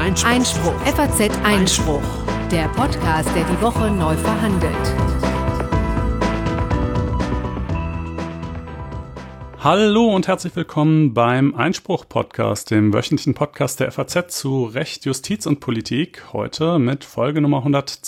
Einspruch. FAZ Einspruch. Der Podcast, der die Woche neu verhandelt. Hallo und herzlich willkommen beim Einspruch-Podcast, dem wöchentlichen Podcast der FAZ zu Recht, Justiz und Politik. Heute mit Folge Nummer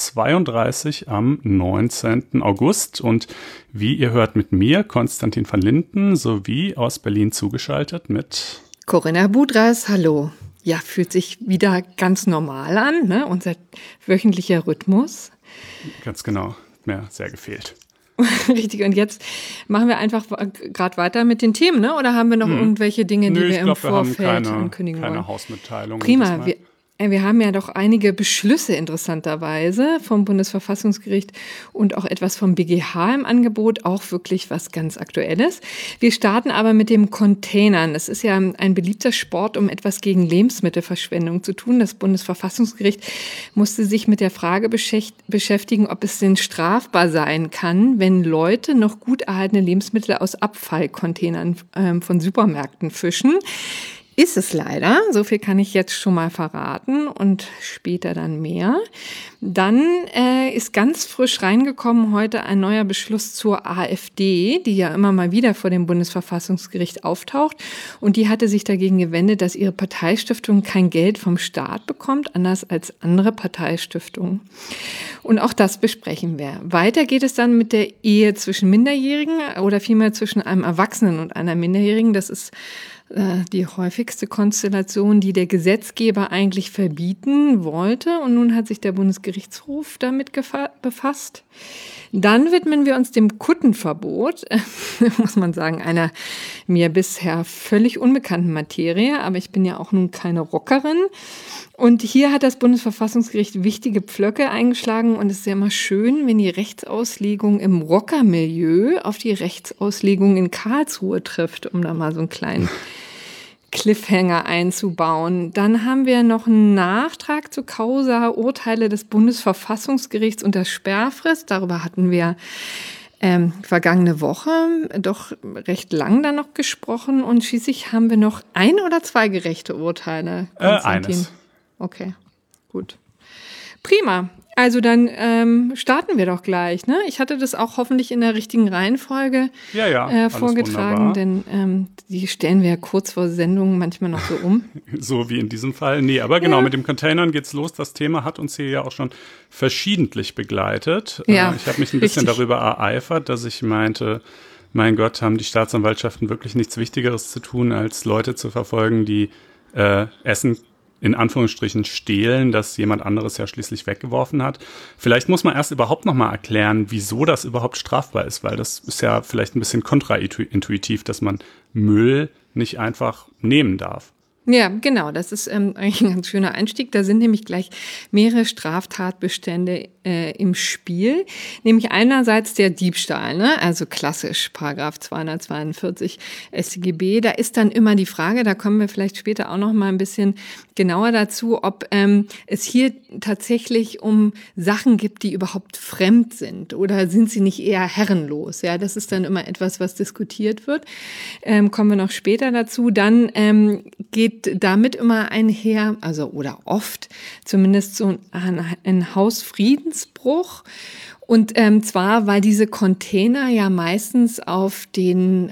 132 am 19. August. Und wie ihr hört mit mir, Konstantin van Linden, sowie aus Berlin zugeschaltet mit Corinna Budras, hallo. Ja, fühlt sich wieder ganz normal an, ne? Unser wöchentlicher Rhythmus. Ganz genau, hat mir sehr gefehlt. Richtig, und jetzt machen wir einfach gerade weiter mit den Themen, ne? Oder haben wir noch irgendwelche Dinge, die wir im Vorfeld ankündigen wollen? Keine Hausmitteilung. Prima, wir haben ja doch einige Beschlüsse interessanterweise vom Bundesverfassungsgericht und auch etwas vom BGH im Angebot, auch wirklich was ganz Aktuelles. Wir starten aber mit dem Containern. Es ist ja ein beliebter Sport, um etwas gegen Lebensmittelverschwendung zu tun. Das Bundesverfassungsgericht musste sich mit der Frage beschäftigen, ob es denn strafbar sein kann, wenn Leute noch gut erhaltene Lebensmittel aus Abfallcontainern von Supermärkten fischen. Ist es leider, so viel kann ich jetzt schon mal verraten und später dann mehr. Dann ist ganz frisch reingekommen heute ein neuer Beschluss zur AfD, die ja immer mal wieder vor dem Bundesverfassungsgericht auftaucht. Und die hatte sich dagegen gewendet, dass ihre Parteistiftung kein Geld vom Staat bekommt, anders als andere Parteistiftungen. Und auch das besprechen wir. Weiter geht es dann mit der Ehe zwischen Minderjährigen oder vielmehr zwischen einem Erwachsenen und einer Minderjährigen. Das ist die häufigste Konstellation, die der Gesetzgeber eigentlich verbieten wollte. Und nun hat sich der Bundesgerichtshof damit befasst. Dann widmen wir uns dem Kuttenverbot, muss man sagen, einer mir bisher völlig unbekannten Materie. Aber ich bin ja auch nun keine Rockerin. Und hier hat das Bundesverfassungsgericht wichtige Pflöcke eingeschlagen. Und es ist ja immer schön, wenn die Rechtsauslegung im Rockermilieu auf die Rechtsauslegung in Karlsruhe trifft, um da mal so einen kleinen Cliffhanger einzubauen. Dann haben wir noch einen Nachtrag zu Causa Urteile des Bundesverfassungsgerichts unter Sperrfrist. Darüber hatten wir vergangene Woche doch recht lang dann noch gesprochen. Und schließlich haben wir noch ein oder zwei gerechte Urteile. Eines. Okay, gut. Prima. Also dann starten wir doch gleich, ne? Ich hatte das auch hoffentlich in der richtigen Reihenfolge vorgetragen, denn die stellen wir ja kurz vor Sendungen manchmal noch so um. So wie in diesem Fall. Nee, aber genau, mit dem Containern geht's los. Das Thema hat uns hier ja auch schon verschiedentlich begleitet. Ja, ich habe mich ein bisschen darüber ereifert, dass ich meinte, mein Gott, haben die Staatsanwaltschaften wirklich nichts Wichtigeres zu tun, als Leute zu verfolgen, die Essen in Anführungsstrichen stehlen, das jemand anderes ja schließlich weggeworfen hat. Vielleicht muss man erst überhaupt noch mal erklären, wieso das überhaupt strafbar ist, weil das ist ja vielleicht ein bisschen kontraintuitiv, dass man Müll nicht einfach nehmen darf. Ja, genau, das ist eigentlich ein ganz schöner Einstieg. Da sind nämlich gleich mehrere Straftatbestände im Spiel. Nämlich einerseits der Diebstahl, ne? Also klassisch, Paragraph 242 StGB. Da ist dann immer die Frage, da kommen wir vielleicht später auch noch mal ein bisschen genauer dazu, ob es hier tatsächlich um Sachen gibt, die überhaupt fremd sind oder sind sie nicht eher herrenlos. Ja, das ist dann immer etwas, was diskutiert wird. Kommen wir noch später dazu. Dann geht damit immer einher, also oder oft zumindest so ein Hausfriedensbruch. Und zwar, weil diese Container ja meistens auf dem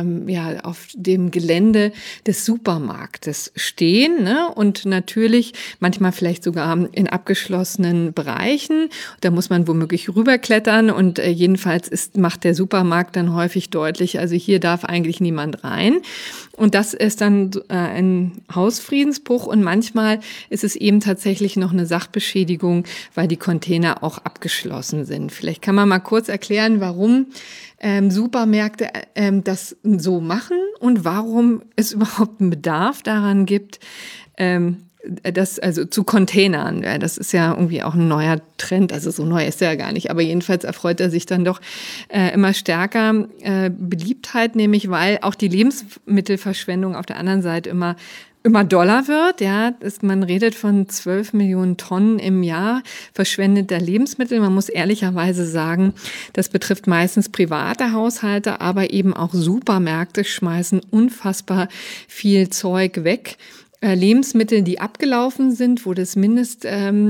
Gelände des Supermarktes stehen, ne? Und natürlich manchmal vielleicht sogar in abgeschlossenen Bereichen. Da muss man womöglich rüberklettern und jedenfalls macht der Supermarkt dann häufig deutlich, also hier darf eigentlich niemand rein. Und das ist dann ein Hausfriedensbruch und manchmal ist es eben tatsächlich noch eine Sachbeschädigung, weil die Container auch abgeschlossen sind. Vielleicht kann man mal kurz erklären, warum Supermärkte das so machen und warum es überhaupt einen Bedarf daran gibt, das also zu Containern. Ja, das ist ja irgendwie auch ein neuer Trend, also so neu ist er ja gar nicht, aber jedenfalls erfreut er sich dann doch immer stärker Beliebtheit, nämlich weil auch die Lebensmittelverschwendung auf der anderen Seite immer doller wird. Ja, man redet von 12 Millionen Tonnen im Jahr verschwendeter Lebensmittel. Man muss ehrlicherweise sagen, das betrifft meistens private Haushalte, aber eben auch Supermärkte schmeißen unfassbar viel Zeug weg. Lebensmittel, die abgelaufen sind, wo das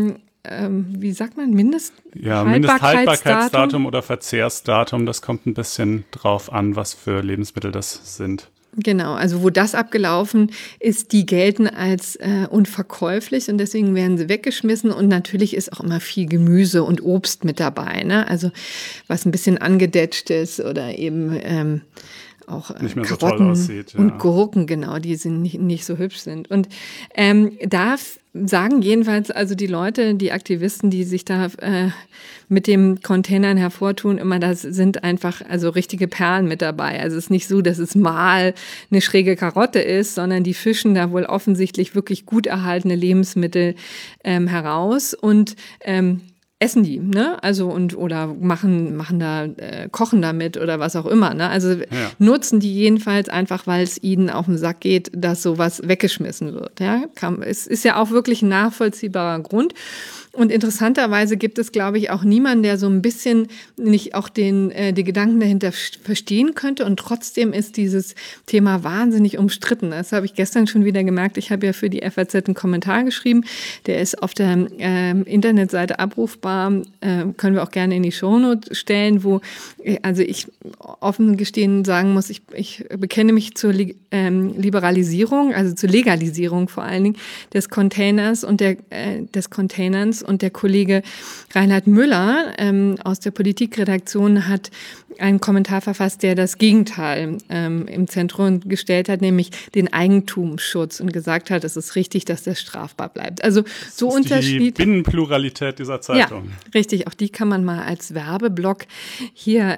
Mindesthaltbarkeitsdatum oder Verzehrsdatum, das kommt ein bisschen drauf an, was für Lebensmittel das sind. Genau, also wo das abgelaufen ist, die gelten als unverkäuflich und deswegen werden sie weggeschmissen. Und natürlich ist auch immer viel Gemüse und Obst mit dabei, ne? Also was ein bisschen angedetscht ist oder eben auch nicht mehr Karotten so toll aussieht, und Gurken, genau, die sind nicht so hübsch sind. Und da sagen jedenfalls also die Leute, die Aktivisten, die sich da mit dem Containern hervortun, immer, das sind einfach also richtige Perlen mit dabei. Also es ist nicht so, dass es mal eine schräge Karotte ist, sondern die fischen da wohl offensichtlich wirklich gut erhaltene Lebensmittel heraus und essen die, ne? Also oder machen da kochen damit oder was auch immer, ne? Also nutzen die jedenfalls einfach, weil es ihnen auf den Sack geht, dass sowas weggeschmissen wird, ja? Es ist ja auch wirklich ein nachvollziehbarer Grund. Und interessanterweise gibt es, glaube ich, auch niemanden, der so ein bisschen nicht auch die Gedanken dahinter verstehen könnte. Und trotzdem ist dieses Thema wahnsinnig umstritten. Das habe ich gestern schon wieder gemerkt. Ich habe ja für die FAZ einen Kommentar geschrieben. Der ist auf der Internetseite abrufbar. Können wir auch gerne in die Shownote stellen, wo also ich offen gestehen sagen muss, ich bekenne mich zur Liberalisierung, also zur Legalisierung vor allen Dingen des Containers und des Containerns. Und der Kollege Reinhard Müller aus der Politikredaktion hat einen Kommentar verfasst, der das Gegenteil im Zentrum gestellt hat, nämlich den Eigentumsschutz und gesagt hat, es ist richtig, dass das strafbar bleibt. Also so Unterschied. Die Binnenpluralität dieser Zeitung. Ja, richtig. Auch die kann man mal als Werbeblock hier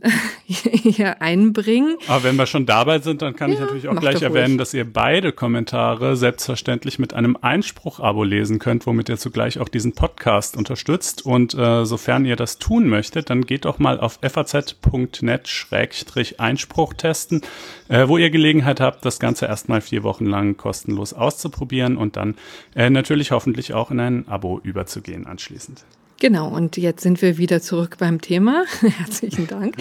einbringen. Aber wenn wir schon dabei sind, dann kann ich natürlich auch gleich erwähnen, dass ihr beide Kommentare selbstverständlich mit einem Einspruch-Abo lesen könnt, womit ihr zugleich auch diesen Podcast unterstützt. Und sofern ihr das tun möchtet, dann geht doch mal auf faz.net/Einspruch testen, wo ihr Gelegenheit habt, das Ganze erstmal 4 Wochen lang kostenlos auszuprobieren und dann natürlich hoffentlich auch in ein Abo überzugehen anschließend. Genau, und jetzt sind wir wieder zurück beim Thema. Herzlichen Dank.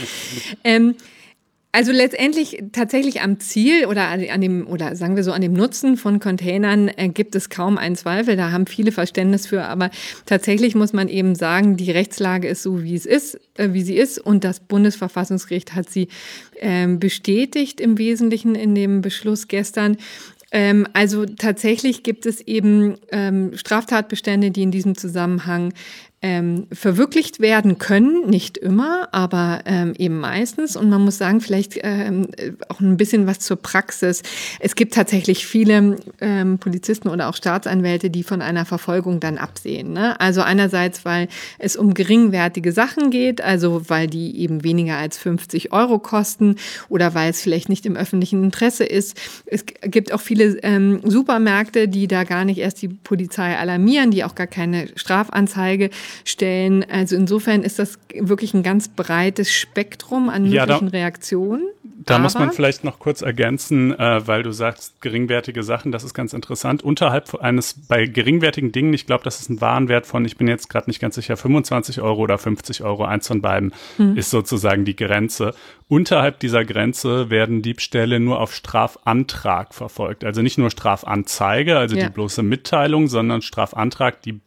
Also letztendlich tatsächlich am Ziel oder sagen wir so an dem Nutzen von Containern gibt es kaum einen Zweifel. Da haben viele Verständnis für, aber tatsächlich muss man eben sagen, die Rechtslage ist so, wie sie ist, und das Bundesverfassungsgericht hat sie bestätigt im Wesentlichen in dem Beschluss gestern. Also tatsächlich gibt es eben Straftatbestände, die in diesem Zusammenhang verwirklicht werden können, nicht immer, aber eben meistens. Und man muss sagen, vielleicht auch ein bisschen was zur Praxis. Es gibt tatsächlich viele Polizisten oder auch Staatsanwälte, die von einer Verfolgung dann absehen, ne? Also einerseits, weil es um geringwertige Sachen geht, also weil die eben weniger als 50 € kosten oder weil es vielleicht nicht im öffentlichen Interesse ist. Es gibt auch viele Supermärkte, die da gar nicht erst die Polizei alarmieren, die auch gar keine Strafanzeige stellen. Also insofern ist das wirklich ein ganz breites Spektrum an möglichen Reaktionen. Da muss man vielleicht noch kurz ergänzen, weil du sagst, geringwertige Sachen, das ist ganz interessant. Bei geringwertigen Dingen, ich glaube, das ist ein Warenwert von, ich bin jetzt gerade nicht ganz sicher, 25 € oder 50 €, eins von beiden ist sozusagen die Grenze. Unterhalb dieser Grenze werden Diebstähle nur auf Strafantrag verfolgt. Also nicht nur Strafanzeige, also die bloße Mitteilung, sondern Strafantrag, die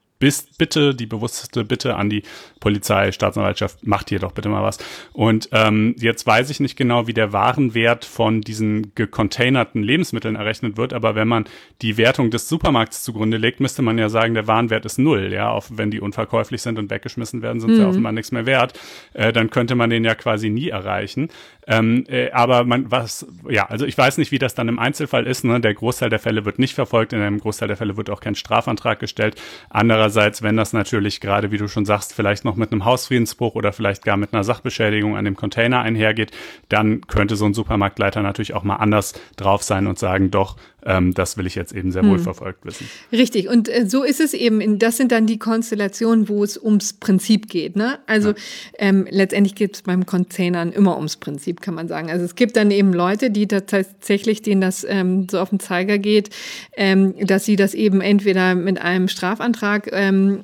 bewusste Bitte an die Polizei, Staatsanwaltschaft, macht hier doch bitte mal was. Und jetzt weiß ich nicht genau, wie der Warenwert von diesen gecontainerten Lebensmitteln errechnet wird, aber wenn man die Wertung des Supermarkts zugrunde legt, müsste man ja sagen, der Warenwert ist 0, ja, auch wenn die unverkäuflich sind und weggeschmissen werden, sind sie offenbar nichts mehr wert. Dann könnte man den ja quasi nie erreichen. Aber also ich weiß nicht, wie das dann im Einzelfall ist, ne? Der Großteil der Fälle wird nicht verfolgt, in einem Großteil der Fälle wird auch kein Strafantrag gestellt. Andererseits, wenn das natürlich gerade, wie du schon sagst, vielleicht noch mit einem Hausfriedensbruch oder vielleicht gar mit einer Sachbeschädigung an dem Container einhergeht, dann könnte so ein Supermarktleiter natürlich auch mal anders drauf sein und sagen, doch, das will ich jetzt eben sehr wohl verfolgt wissen. Richtig, und so ist es eben. Das sind dann die Konstellationen, wo es ums Prinzip geht, ne? Also letztendlich geht es beim Containern immer ums Prinzip, kann man sagen. Also es gibt dann eben Leute, die da tatsächlich, denen das so auf den Zeiger geht, dass sie das eben entweder mit einem Strafantrag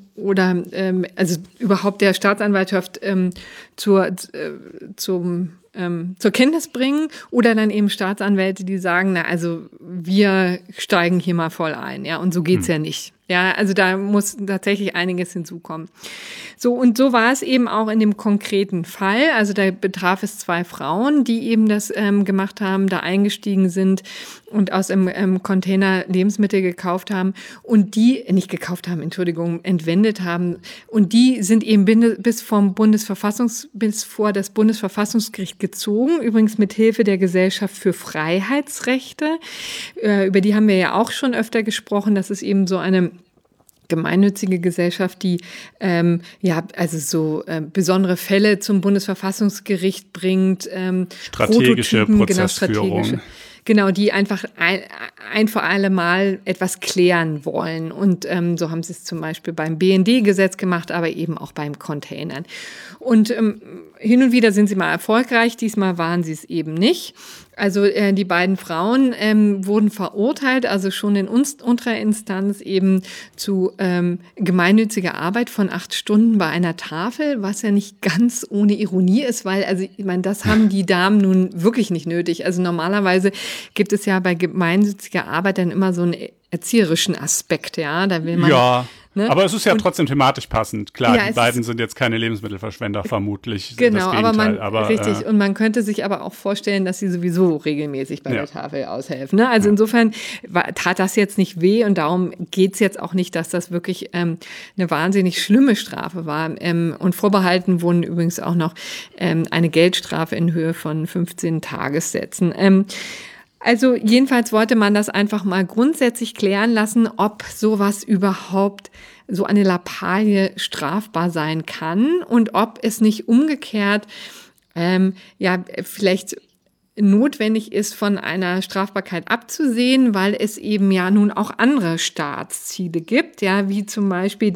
oder also überhaupt der Staatsanwaltschaft zum zur Kenntnis bringen oder dann eben Staatsanwälte, die sagen, na also wir steigen hier mal voll ein, ja, und so geht's ja nicht. Ja, also da muss tatsächlich einiges hinzukommen. So, und so war es eben auch in dem konkreten Fall. Also da betraf es 2 Frauen, die eben das gemacht haben, da eingestiegen sind und aus dem Container Lebensmittel gekauft haben und die, nicht gekauft haben, Entschuldigung, entwendet haben. Und die sind eben bis vor das Bundesverfassungsgericht gezogen, übrigens mit Hilfe der Gesellschaft für Freiheitsrechte. Über die haben wir ja auch schon öfter gesprochen. Das ist eben so eine gemeinnützige Gesellschaft, die besondere Fälle zum Bundesverfassungsgericht bringt, strategische Prozessführung. Genau, die einfach ein für alle Mal etwas klären wollen. Und so haben sie es zum Beispiel beim BND-Gesetz gemacht, aber eben auch beim Containern. Und hin und wieder sind sie mal erfolgreich, diesmal waren sie es eben nicht. Also die beiden Frauen wurden verurteilt, also schon in unterer Instanz eben zu gemeinnütziger Arbeit von 8 Stunden bei einer Tafel, was ja nicht ganz ohne Ironie ist, weil, also ich meine, das haben die Damen nun wirklich nicht nötig. Also normalerweise gibt es ja bei gemeinnütziger Arbeit dann immer so einen erzieherischen Aspekt, ja, da will man... Ja. Ne? Aber es ist ja trotzdem thematisch passend. Klar, ja, die beiden sind jetzt keine Lebensmittelverschwender, vermutlich. Genau, richtig. Und man könnte sich aber auch vorstellen, dass sie sowieso regelmäßig bei der Tafel aushelfen. Ne? Also insofern tat das jetzt nicht weh und darum geht's jetzt auch nicht, dass das wirklich eine wahnsinnig schlimme Strafe war. Und vorbehalten wurden übrigens auch noch eine Geldstrafe in Höhe von 15 Tagessätzen. Also jedenfalls wollte man das einfach mal grundsätzlich klären lassen, ob sowas überhaupt, so eine Lappalie strafbar sein kann und ob es nicht umgekehrt vielleicht notwendig ist, von einer Strafbarkeit abzusehen, weil es eben ja nun auch andere Staatsziele gibt, ja, wie zum Beispiel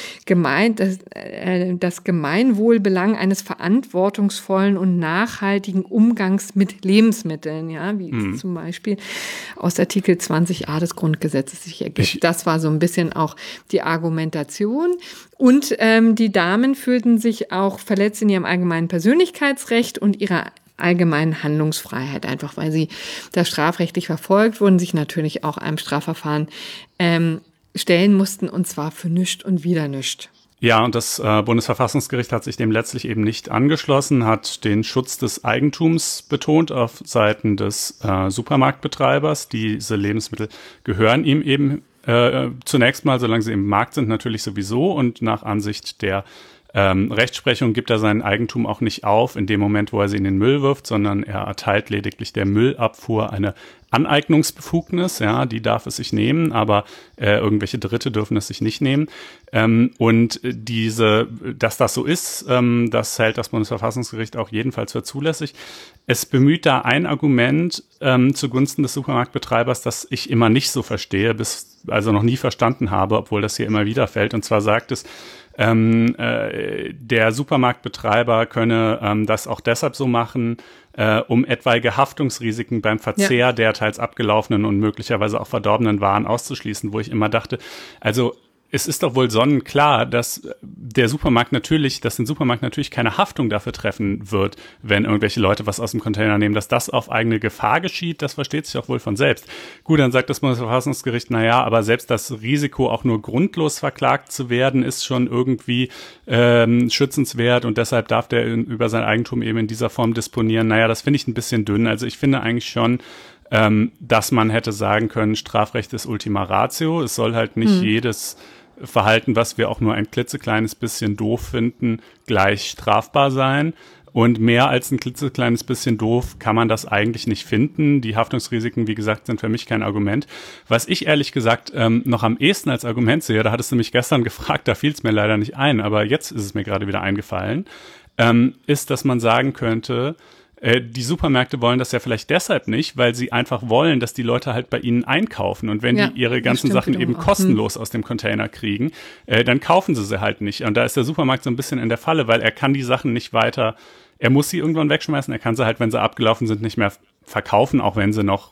das Gemeinwohlbelang eines verantwortungsvollen und nachhaltigen Umgangs mit Lebensmitteln, ja, wie es zum Beispiel aus Artikel 20a des Grundgesetzes sich ergibt. Das war so ein bisschen auch die Argumentation. Und die Damen fühlten sich auch verletzt in ihrem allgemeinen Persönlichkeitsrecht und ihrer allgemeinen Handlungsfreiheit, einfach weil sie da strafrechtlich verfolgt wurden, sich natürlich auch einem Strafverfahren stellen mussten, und zwar für nichts und wieder nichts. Ja, und das Bundesverfassungsgericht hat sich dem letztlich eben nicht angeschlossen, hat den Schutz des Eigentums betont auf Seiten des Supermarktbetreibers. Diese Lebensmittel gehören ihm eben zunächst mal, solange sie im Markt sind, natürlich sowieso, und nach Ansicht der Rechtsprechung gibt er sein Eigentum auch nicht auf in dem Moment, wo er sie in den Müll wirft, sondern er erteilt lediglich der Müllabfuhr eine Aneignungsbefugnis, ja, die darf es sich nehmen, aber irgendwelche Dritte dürfen es sich nicht nehmen. Und dass das so ist, das hält das Bundesverfassungsgericht auch jedenfalls für zulässig. Es bemüht da ein Argument zugunsten des Supermarktbetreibers, das ich immer nicht so verstehe, also noch nie verstanden habe, obwohl das hier immer wieder fällt. Und zwar sagt es, der Supermarktbetreiber könne das auch deshalb so machen, um etwaige Haftungsrisiken beim Verzehr der teils abgelaufenen und möglicherweise auch verdorbenen Waren auszuschließen, wo ich immer dachte, also es ist doch wohl sonnenklar, dass den Supermarkt natürlich keine Haftung dafür treffen wird, wenn irgendwelche Leute was aus dem Container nehmen, dass das auf eigene Gefahr geschieht, das versteht sich auch wohl von selbst. Gut, dann sagt das Bundesverfassungsgericht, naja, aber selbst das Risiko, auch nur grundlos verklagt zu werden, ist schon irgendwie schützenswert und deshalb darf der über sein Eigentum eben in dieser Form disponieren. Naja, das finde ich ein bisschen dünn. Also ich finde eigentlich schon, dass man hätte sagen können, Strafrecht ist Ultima Ratio. Es soll halt nicht jedes Verhalten, was wir auch nur ein klitzekleines bisschen doof finden, gleich strafbar sein. Und mehr als ein klitzekleines bisschen doof kann man das eigentlich nicht finden. Die Haftungsrisiken, wie gesagt, sind für mich kein Argument. Was ich ehrlich gesagt noch am ehesten als Argument sehe, da hattest du mich gestern gefragt, da fiel es mir leider nicht ein, aber jetzt ist es mir gerade wieder eingefallen, ist, dass man sagen könnte, die Supermärkte wollen das ja vielleicht deshalb nicht, weil sie einfach wollen, dass die Leute halt bei ihnen einkaufen. Und wenn die ihre ganzen Sachen eben kostenlos aus dem Container kriegen, dann kaufen sie halt nicht. Und da ist der Supermarkt so ein bisschen in der Falle, weil er kann die Sachen nicht weiter, er muss sie irgendwann wegschmeißen, er kann sie halt, wenn sie abgelaufen sind, nicht mehr verkaufen, auch wenn sie noch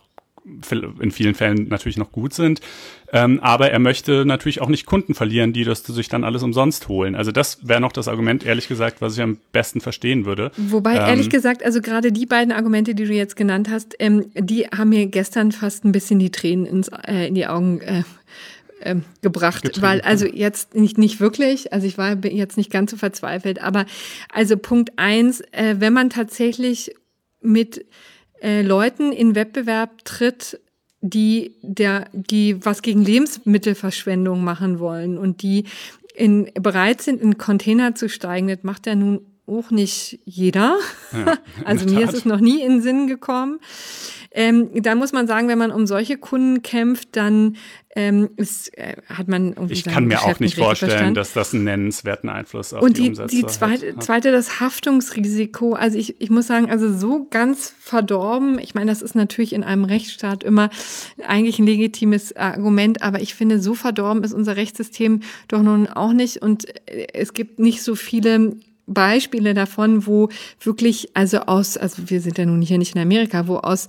in vielen Fällen natürlich noch gut sind. Aber er möchte natürlich auch nicht Kunden verlieren, die das sich dann alles umsonst holen. Also das wäre noch das Argument, ehrlich gesagt, was ich am besten verstehen würde. Wobei, ehrlich gesagt, also gerade die beiden Argumente, die du jetzt genannt hast, die haben mir gestern fast ein bisschen die Tränen in die Augen gebracht, weil also jetzt nicht wirklich, also ich war jetzt nicht ganz so verzweifelt, aber also Punkt 1, wenn man tatsächlich mit Leuten in Wettbewerb tritt, die was gegen Lebensmittelverschwendung machen wollen und die bereit sind, in Container zu steigen, das macht ja nun auch nicht jeder. Ja, also mir ist es noch nie in den Sinn gekommen. Da muss man sagen, wenn man um solche Kunden kämpft, dann hat man irgendwie Ich kann mir Geschäft auch nicht vorstellen, verstanden. dass das einen nennenswerten Einfluss auf und die Umsätze hat. Und die zweite, das Haftungsrisiko. Also ich muss sagen, also so ganz verdorben, ich meine, das ist natürlich in einem Rechtsstaat immer eigentlich ein legitimes Argument, aber ich finde, so verdorben ist unser Rechtssystem doch nun auch nicht. Und es gibt nicht so viele Beispiele davon, wo wirklich, also wir sind ja nun hier nicht in Amerika, wo aus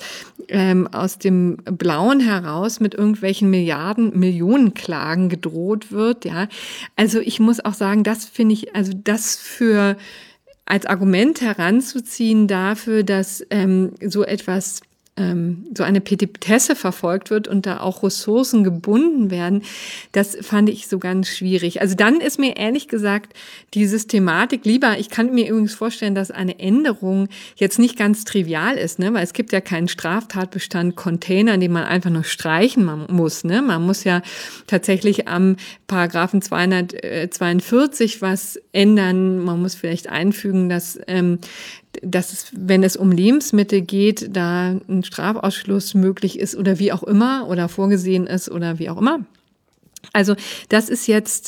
dem Blauen heraus mit irgendwelchen Millionen Klagen gedroht wird, ja. Also ich muss auch sagen, das finde ich, also das als Argument heranzuziehen dafür, dass so etwas so eine Petitesse verfolgt wird und da auch Ressourcen gebunden werden, das fand ich so ganz schwierig. Also dann ist mir ehrlich gesagt die Systematik lieber, ich kann mir übrigens vorstellen, dass eine Änderung jetzt nicht ganz trivial ist, ne, weil es gibt ja keinen Straftatbestand Container, den man einfach nur streichen muss, ne? Man muss ja tatsächlich am Paragraphen 242 was ändern, man muss vielleicht einfügen, dass es, wenn es um Lebensmittel geht, da ein Strafausschluss möglich ist oder wie auch immer oder vorgesehen ist oder wie auch immer. Also das ist jetzt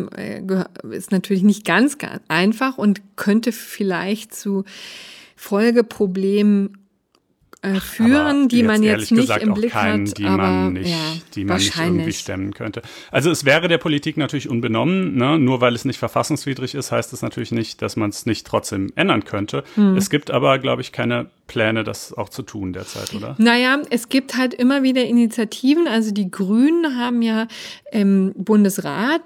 ist natürlich nicht ganz einfach und könnte vielleicht zu Folgeproblemen führen, die man jetzt nicht im Blick hat, die man nicht irgendwie stemmen könnte. Also es wäre der Politik natürlich unbenommen, ne? Nur weil es nicht verfassungswidrig ist, heißt es natürlich nicht, dass man es nicht trotzdem ändern könnte. Es gibt aber, glaube ich, keine Pläne, das auch zu tun derzeit, oder? Naja, es gibt halt immer wieder Initiativen. Also die Grünen haben ja im Bundesrat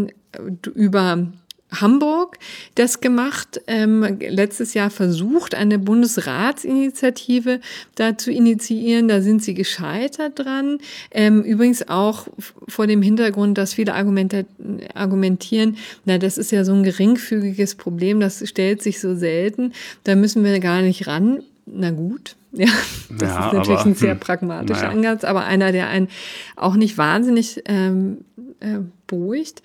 über Hamburg das gemacht, letztes Jahr versucht, eine Bundesratsinitiative da zu initiieren. Da sind sie gescheitert dran. Übrigens auch vor dem Hintergrund, dass viele argumentieren, das ist ja so ein geringfügiges Problem, das stellt sich so selten, da müssen wir gar nicht ran. Na gut, ja, das ist natürlich ein sehr pragmatischer Ansatz, aber einer, der einen auch nicht wahnsinnig beruhigt.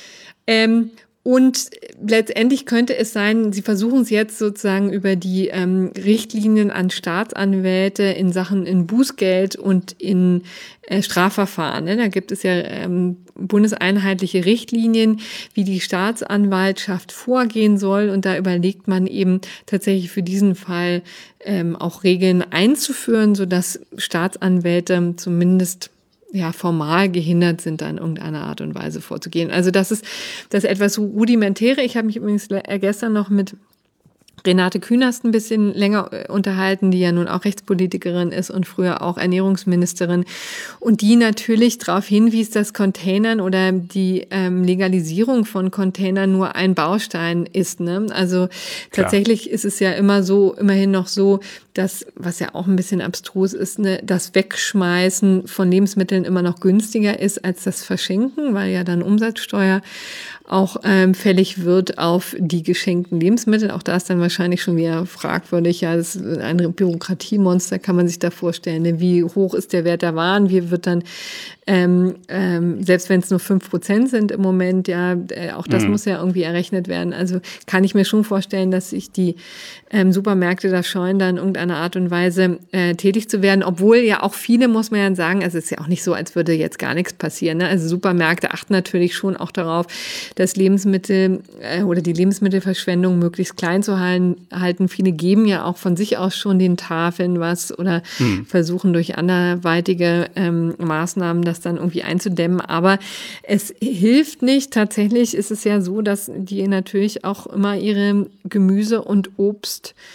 Und letztendlich könnte es sein, sie versuchen es jetzt sozusagen über die Richtlinien an Staatsanwälte in Bußgeld und in Strafverfahren. Ne? Da gibt es ja bundeseinheitliche Richtlinien, wie die Staatsanwaltschaft vorgehen soll. Und da überlegt man eben tatsächlich für diesen Fall auch Regeln einzuführen, sodass Staatsanwälte zumindest formal gehindert sind, da in irgendeiner Art und Weise vorzugehen. Also das ist das etwas Rudimentäre. Ich habe mich übrigens gestern noch mit Renate Künast ein bisschen länger unterhalten, die ja nun auch Rechtspolitikerin ist und früher auch Ernährungsministerin und die natürlich darauf hinwies, dass Containern oder die Legalisierung von Containern nur ein Baustein ist. Ne? Also tatsächlich ist es ja immerhin noch so, dass, was ja auch ein bisschen abstrus ist, ne, das Wegschmeißen von Lebensmitteln immer noch günstiger ist als das Verschenken, weil ja dann Umsatzsteuer auch fällig wird auf die geschenkten Lebensmittel. Auch da ist dann wahrscheinlich schon wieder fragwürdig. Ja, das ist ein Bürokratiemonster, kann man sich da vorstellen. Ne? Wie hoch ist der Wert der Waren? Wie wird dann, selbst wenn es nur 5% sind im Moment, auch das muss ja irgendwie errechnet werden. Also kann ich mir schon vorstellen, dass sich die Supermärkte da scheuen, da in irgendeiner Art und Weise tätig zu werden. Obwohl ja auch viele, muss man ja sagen, also es ist ja auch nicht so, als würde jetzt gar nichts passieren. Ne? Also Supermärkte achten natürlich schon auch darauf, dass Lebensmittel oder die Lebensmittelverschwendung möglichst klein zu halten. Viele geben ja auch von sich aus schon den Tafeln was oder versuchen durch anderweitige Maßnahmen das dann irgendwie einzudämmen. Aber es hilft nicht. Tatsächlich ist es ja so, dass die natürlich auch immer ihre Gemüse und Obst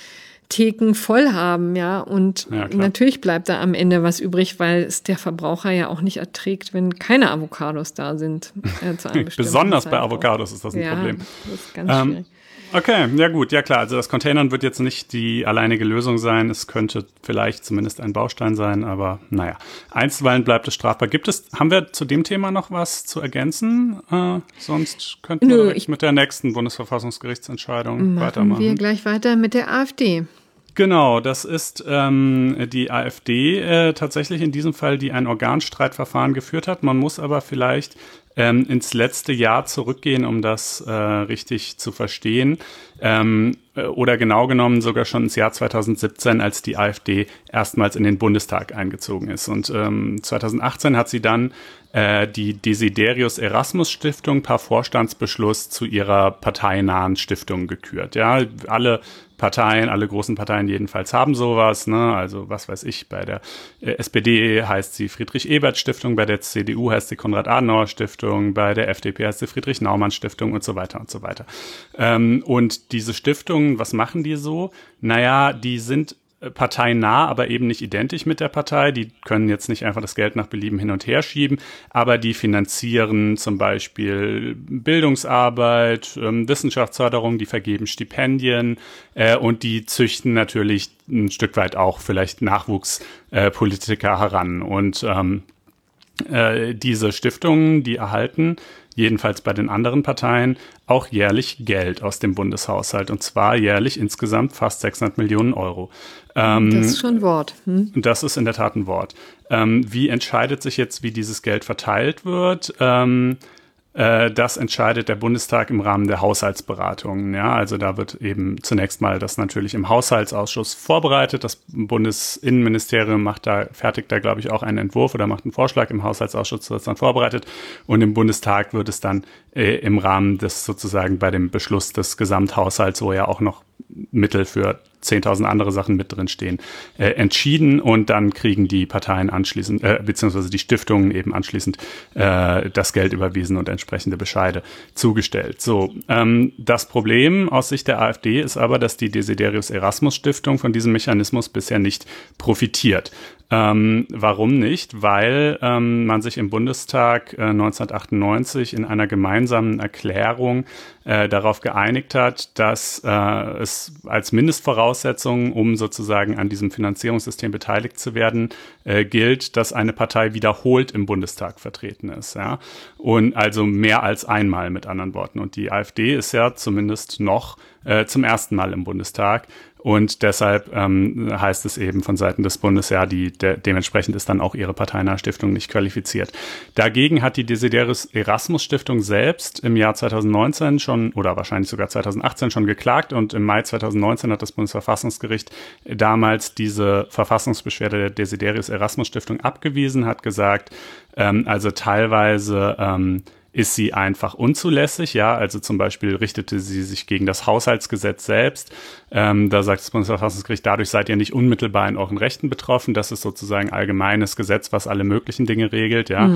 Theken voll haben, ja. Und natürlich bleibt da am Ende was übrig, weil es der Verbraucher ja auch nicht erträgt, wenn keine Avocados da sind. Besonders bei Avocados ist das ein Problem. Das ist ganz schwierig. Okay, ja gut, ja klar. Also das Containern wird jetzt nicht die alleinige Lösung sein. Es könnte vielleicht zumindest ein Baustein sein, aber naja. Einstweilen bleibt es strafbar. Haben wir zu dem Thema noch was zu ergänzen? Sonst könnten wir direkt mit der nächsten Bundesverfassungsgerichtsentscheidung weitermachen. Machen wir gleich weiter mit der AfD. Genau, das ist die AfD tatsächlich in diesem Fall, die ein Organstreitverfahren geführt hat. Man muss aber vielleicht ins letzte Jahr zurückgehen, um das richtig zu verstehen. Oder genau genommen sogar schon ins Jahr 2017, als die AfD erstmals in den Bundestag eingezogen ist. Und 2018 hat sie dann die Desiderius Erasmus Stiftung per Vorstandsbeschluss zu ihrer parteinahen Stiftung gekürt. Ja, alle großen Parteien jedenfalls haben sowas, ne? Also was weiß ich, bei der SPD heißt sie Friedrich-Ebert-Stiftung, bei der CDU heißt sie Konrad-Adenauer-Stiftung, bei der FDP heißt sie Friedrich-Naumann-Stiftung und so weiter und so weiter. Und diese Stiftungen, was machen die so? Naja, die sind parteinah, aber eben nicht identisch mit der Partei. Die können jetzt nicht einfach das Geld nach Belieben hin und her schieben, aber die finanzieren zum Beispiel Bildungsarbeit, Wissenschaftsförderung, die vergeben Stipendien und die züchten natürlich ein Stück weit auch vielleicht Nachwuchspolitiker heran. Und diese Stiftungen, die erhalten jedenfalls bei den anderen Parteien, auch jährlich Geld aus dem Bundeshaushalt. Und zwar jährlich insgesamt fast 600 Millionen Euro. Das ist schon ein Wort. Das ist in der Tat ein Wort. Wie entscheidet sich jetzt, wie dieses Geld verteilt wird? Das entscheidet der Bundestag im Rahmen der Haushaltsberatungen. Ja, also da wird eben zunächst mal das natürlich im Haushaltsausschuss vorbereitet. Das Bundesinnenministerium fertigt da, glaube ich, auch einen Entwurf oder macht einen Vorschlag. Im Haushaltsausschuss wird es dann vorbereitet. Und im Bundestag wird es dann im Rahmen des sozusagen bei dem Beschluss des Gesamthaushalts, wo ja auch noch Mittel für 10.000 andere Sachen mit drin stehen, entschieden, und dann kriegen die Parteien anschließend, beziehungsweise die Stiftungen eben anschließend das Geld überwiesen und entsprechende Bescheide zugestellt. So, das Problem aus Sicht der AfD ist aber, dass die Desiderius Erasmus Stiftung von diesem Mechanismus bisher nicht profitiert. Warum nicht? Weil man sich im Bundestag 1998 in einer gemeinsamen Erklärung darauf geeinigt hat, dass es als Mindestvoraussetzung, um sozusagen an diesem Finanzierungssystem beteiligt zu werden, gilt, dass eine Partei wiederholt im Bundestag vertreten ist. Ja? Und also mehr als einmal, mit anderen Worten. Und die AfD ist ja zumindest noch zum ersten Mal im Bundestag. Und deshalb heißt es eben von Seiten des Bundes, ja, dementsprechend ist dann auch ihre parteinahe Stiftung nicht qualifiziert. Dagegen hat die Desiderius Erasmus Stiftung selbst im Jahr 2019 schon, oder wahrscheinlich sogar 2018 schon geklagt, und im Mai 2019 hat das Bundesverfassungsgericht damals diese Verfassungsbeschwerde der Desiderius Erasmus Stiftung abgewiesen, hat gesagt, also teilweise ist sie einfach unzulässig, ja, also zum Beispiel richtete sie sich gegen das Haushaltsgesetz selbst. Da sagt das Bundesverfassungsgericht, dadurch seid ihr nicht unmittelbar in euren Rechten betroffen. Das ist sozusagen allgemeines Gesetz, was alle möglichen Dinge regelt, ja.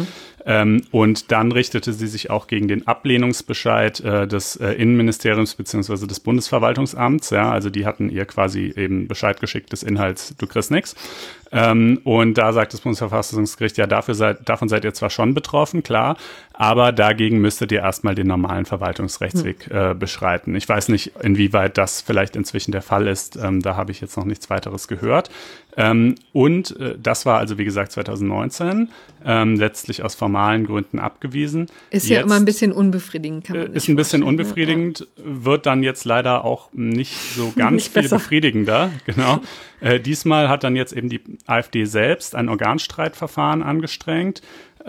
Und dann richtete sie sich auch gegen den Ablehnungsbescheid des Innenministeriums beziehungsweise des Bundesverwaltungsamts, ja, also die hatten ihr quasi eben Bescheid geschickt des Inhalts, du kriegst nix. Und da sagt das Bundesverfassungsgericht, ja, davon seid ihr zwar schon betroffen, klar, aber dagegen müsstet ihr erstmal den normalen Verwaltungsrechtsweg beschreiten. Ich weiß nicht, inwieweit das vielleicht inzwischen der Fall ist. Da habe ich jetzt noch nichts weiteres gehört. Und das war also, wie gesagt, 2019, letztlich aus formalen Gründen abgewiesen. Ist ja immer ein bisschen unbefriedigend. Ist ein bisschen unbefriedigend, wird dann jetzt leider auch nicht so ganz viel befriedigender. Genau. Diesmal hat dann jetzt eben die AfD selbst ein Organstreitverfahren angestrengt.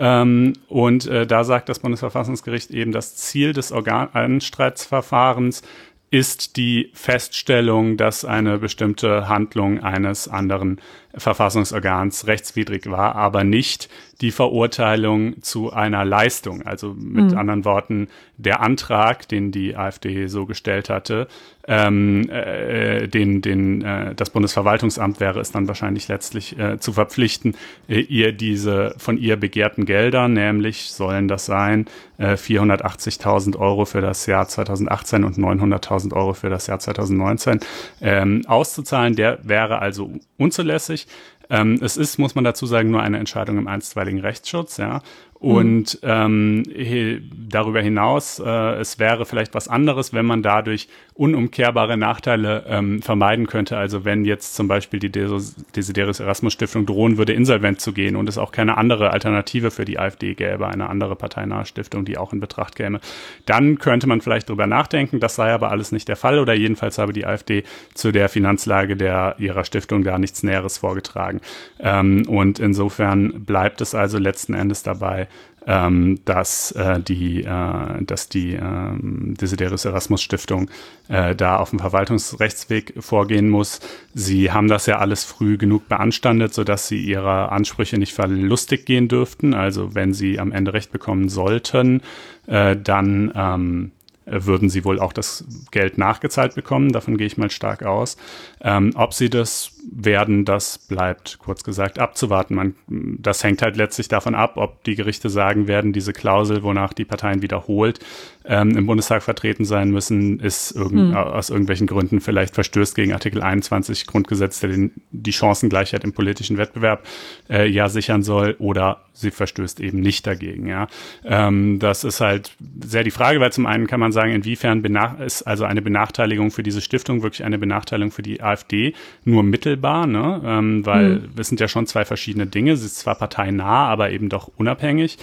Und da sagt das Bundesverfassungsgericht eben, das Ziel des Organstreitverfahrens ist die Feststellung, dass eine bestimmte Handlung eines anderen Verfassungsorgans rechtswidrig war, aber nicht die Verurteilung zu einer Leistung. Also mit anderen Worten, der Antrag, den die AfD so gestellt hatte, das Bundesverwaltungsamt wäre es dann wahrscheinlich letztlich zu verpflichten, ihr diese von ihr begehrten Gelder, nämlich sollen das sein 480.000 Euro für das Jahr 2018 und 900.000 Euro für das Jahr 2019 auszuzahlen. Der wäre also unzulässig. Es ist, muss man dazu sagen, nur eine Entscheidung im einstweiligen Rechtsschutz, ja. Und darüber hinaus, es wäre vielleicht was anderes, wenn man dadurch unumkehrbare Nachteile vermeiden könnte. Also wenn jetzt zum Beispiel die Desiderius Erasmus Stiftung drohen würde, insolvent zu gehen und es auch keine andere Alternative für die AfD gäbe, eine andere parteinahe Stiftung, die auch in Betracht käme, dann könnte man vielleicht drüber nachdenken. Das sei aber alles nicht der Fall, oder jedenfalls habe die AfD zu der Finanzlage ihrer Stiftung da nichts Näheres vorgetragen. Und insofern bleibt es also letzten Endes dabei, dass die Desiderius Erasmus Stiftung da auf dem Verwaltungsrechtsweg vorgehen muss. Sie haben das ja alles früh genug beanstandet, sodass sie ihre Ansprüche nicht verlustig gehen dürften. Also wenn sie am Ende Recht bekommen sollten, dann würden sie wohl auch das Geld nachgezahlt bekommen. Davon gehe ich mal stark aus. Ob sie das werden, das bleibt kurz gesagt abzuwarten. Das hängt halt letztlich davon ab, ob die Gerichte sagen werden, diese Klausel, wonach die Parteien wiederholt im Bundestag vertreten sein müssen, ist aus irgendwelchen Gründen vielleicht verstößt gegen Artikel 21 Grundgesetz, der die Chancengleichheit im politischen Wettbewerb ja sichern soll, oder sie verstößt eben nicht dagegen. Ja, das ist halt sehr die Frage, weil zum einen kann man sagen, inwiefern ist also eine Benachteiligung für diese Stiftung wirklich eine Benachteiligung für die AfD nur mittelbar, ne? Weil es sind ja schon zwei verschiedene Dinge. Sie ist zwar parteinah, aber eben doch unabhängig.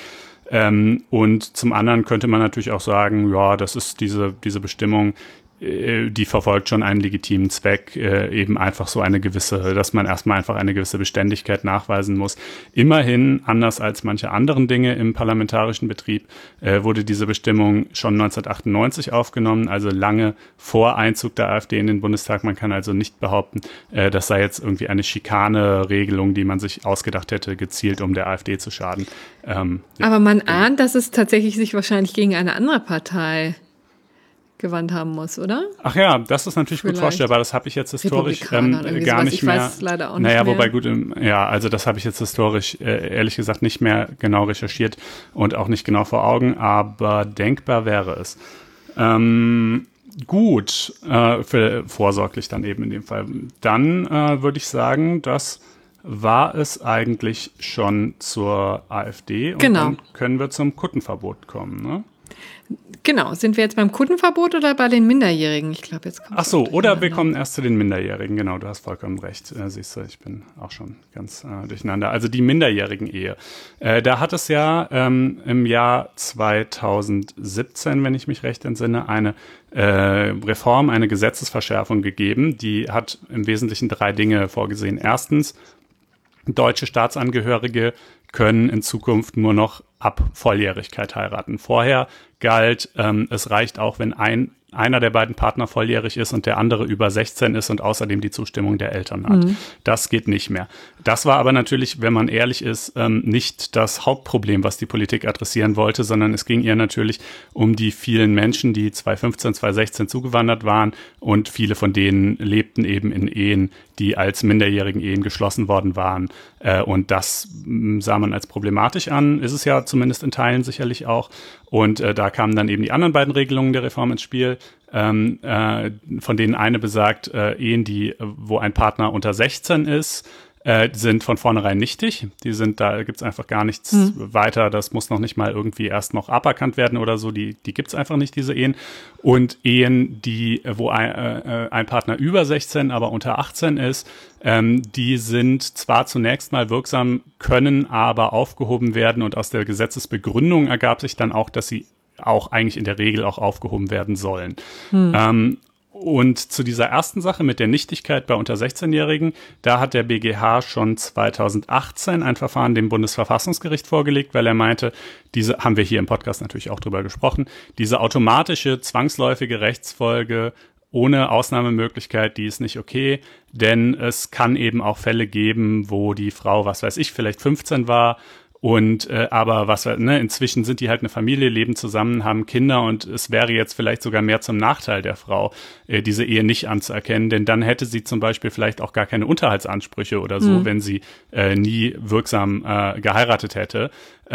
Und zum anderen könnte man natürlich auch sagen, ja, das ist diese Bestimmung, die verfolgt schon einen legitimen Zweck, eben einfach so dass man erstmal einfach eine gewisse Beständigkeit nachweisen muss. Immerhin, anders als manche anderen Dinge im parlamentarischen Betrieb, wurde diese Bestimmung schon 1998 aufgenommen, also lange vor Einzug der AfD in den Bundestag. Man kann also nicht behaupten, das sei jetzt irgendwie eine Schikane-Regelung, die man sich ausgedacht hätte, gezielt um der AfD zu schaden. Ja. Aber man ahnt, dass es tatsächlich sich wahrscheinlich gegen eine andere Partei gewandt haben muss, oder? Ach ja, das ist natürlich gut vorstellbar. Das habe ich jetzt historisch gar nicht mehr. Ich weiß leider auch nicht mehr. Wobei gut, also das habe ich jetzt historisch ehrlich gesagt nicht mehr genau recherchiert und auch nicht genau vor Augen, aber denkbar wäre es. Gut, vorsorglich dann eben in dem Fall. Dann würde ich sagen, das war es eigentlich schon zur AfD. Und dann können wir zum Kuttenverbot kommen, ne? Genau, sind wir jetzt beim Kuttenverbot oder bei den Minderjährigen? Ich glaube, jetzt kommt. Ach so, oder wir kommen erst zu den Minderjährigen. Genau, du hast vollkommen recht. Siehst du, ich bin auch schon ganz durcheinander. Also die Minderjährigen-Ehe. Da hat es ja im Jahr 2017, wenn ich mich recht entsinne, eine Reform, eine Gesetzesverschärfung gegeben. Die hat im Wesentlichen 3 Dinge vorgesehen. Erstens, deutsche Staatsangehörige können in Zukunft nur noch ab Volljährigkeit heiraten. Vorher galt, es reicht auch, wenn einer der beiden Partner volljährig ist und der andere über 16 ist und außerdem die Zustimmung der Eltern hat. Das geht nicht mehr. Das war aber natürlich, wenn man ehrlich ist, nicht das Hauptproblem, was die Politik adressieren wollte, sondern es ging ihr natürlich um die vielen Menschen, die 2015, 2016 zugewandert waren, und viele von denen lebten eben in Ehen, die als minderjährigen Ehen geschlossen worden waren. Und das sah man als problematisch an, ist es ja zumindest in Teilen sicherlich auch. Und da kamen dann eben die anderen beiden Regelungen der Reform ins Spiel, von denen eine besagt, Ehen, wo ein Partner unter 16 ist, sind von vornherein nichtig. Da gibt's einfach gar nichts weiter. Das muss noch nicht mal irgendwie erst noch aberkannt werden oder so. Die gibt's einfach nicht, diese Ehen. Und Ehen, wo ein Partner über 16, aber unter 18 ist, die sind zwar zunächst mal wirksam, können aber aufgehoben werden. Und aus der Gesetzesbegründung ergab sich dann auch, dass sie auch eigentlich in der Regel auch aufgehoben werden sollen. Und zu dieser ersten Sache mit der Nichtigkeit bei unter 16-Jährigen, da hat der BGH schon 2018 ein Verfahren dem Bundesverfassungsgericht vorgelegt, weil er meinte, haben wir hier im Podcast natürlich auch drüber gesprochen, diese automatische, zwangsläufige Rechtsfolge ohne Ausnahmemöglichkeit, die ist nicht okay, denn es kann eben auch Fälle geben, wo die Frau, was weiß ich, vielleicht 15 war und aber inzwischen sind die halt eine Familie, leben zusammen, haben Kinder und es wäre jetzt vielleicht sogar mehr zum Nachteil der Frau, diese Ehe nicht anzuerkennen, denn dann hätte sie zum Beispiel vielleicht auch gar keine Unterhaltsansprüche oder so, wenn sie nie wirksam geheiratet hätte.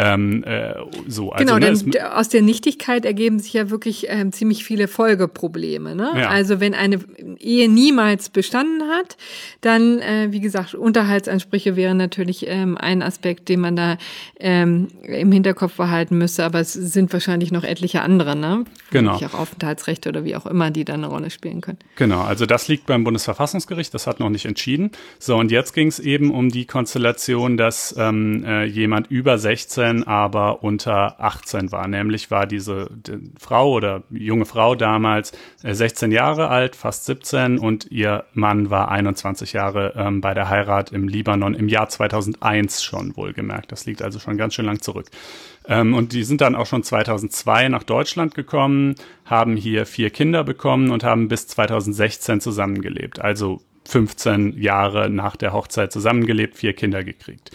Also, genau, denn aus der Nichtigkeit ergeben sich ja wirklich ziemlich viele Folgeprobleme. Ne? Ja. Also wenn eine Ehe niemals bestanden hat, dann, wie gesagt, Unterhaltsansprüche wären natürlich ein Aspekt, den man da im Hinterkopf behalten müsste, aber es sind wahrscheinlich noch etliche andere, ne? Genau. Auch Aufenthaltsrechte oder wie auch immer, die da eine Rolle spielen können. Genau, also das liegt beim Bundesverfassungsgericht, das hat noch nicht entschieden. So, und jetzt ging es eben um die Konstellation, dass jemand über 16 aber unter 18 war. Nämlich war diese Frau oder junge Frau damals 16 Jahre alt, fast 17 und ihr Mann war 21 Jahre bei der Heirat im Libanon im Jahr 2001 schon wohlgemerkt. Das liegt also schon ganz schön lang zurück. Und die sind dann auch schon 2002 nach Deutschland gekommen, haben hier 4 Kinder bekommen und haben bis 2016 zusammengelebt. Also 15 Jahre nach der Hochzeit zusammengelebt, 4 Kinder gekriegt.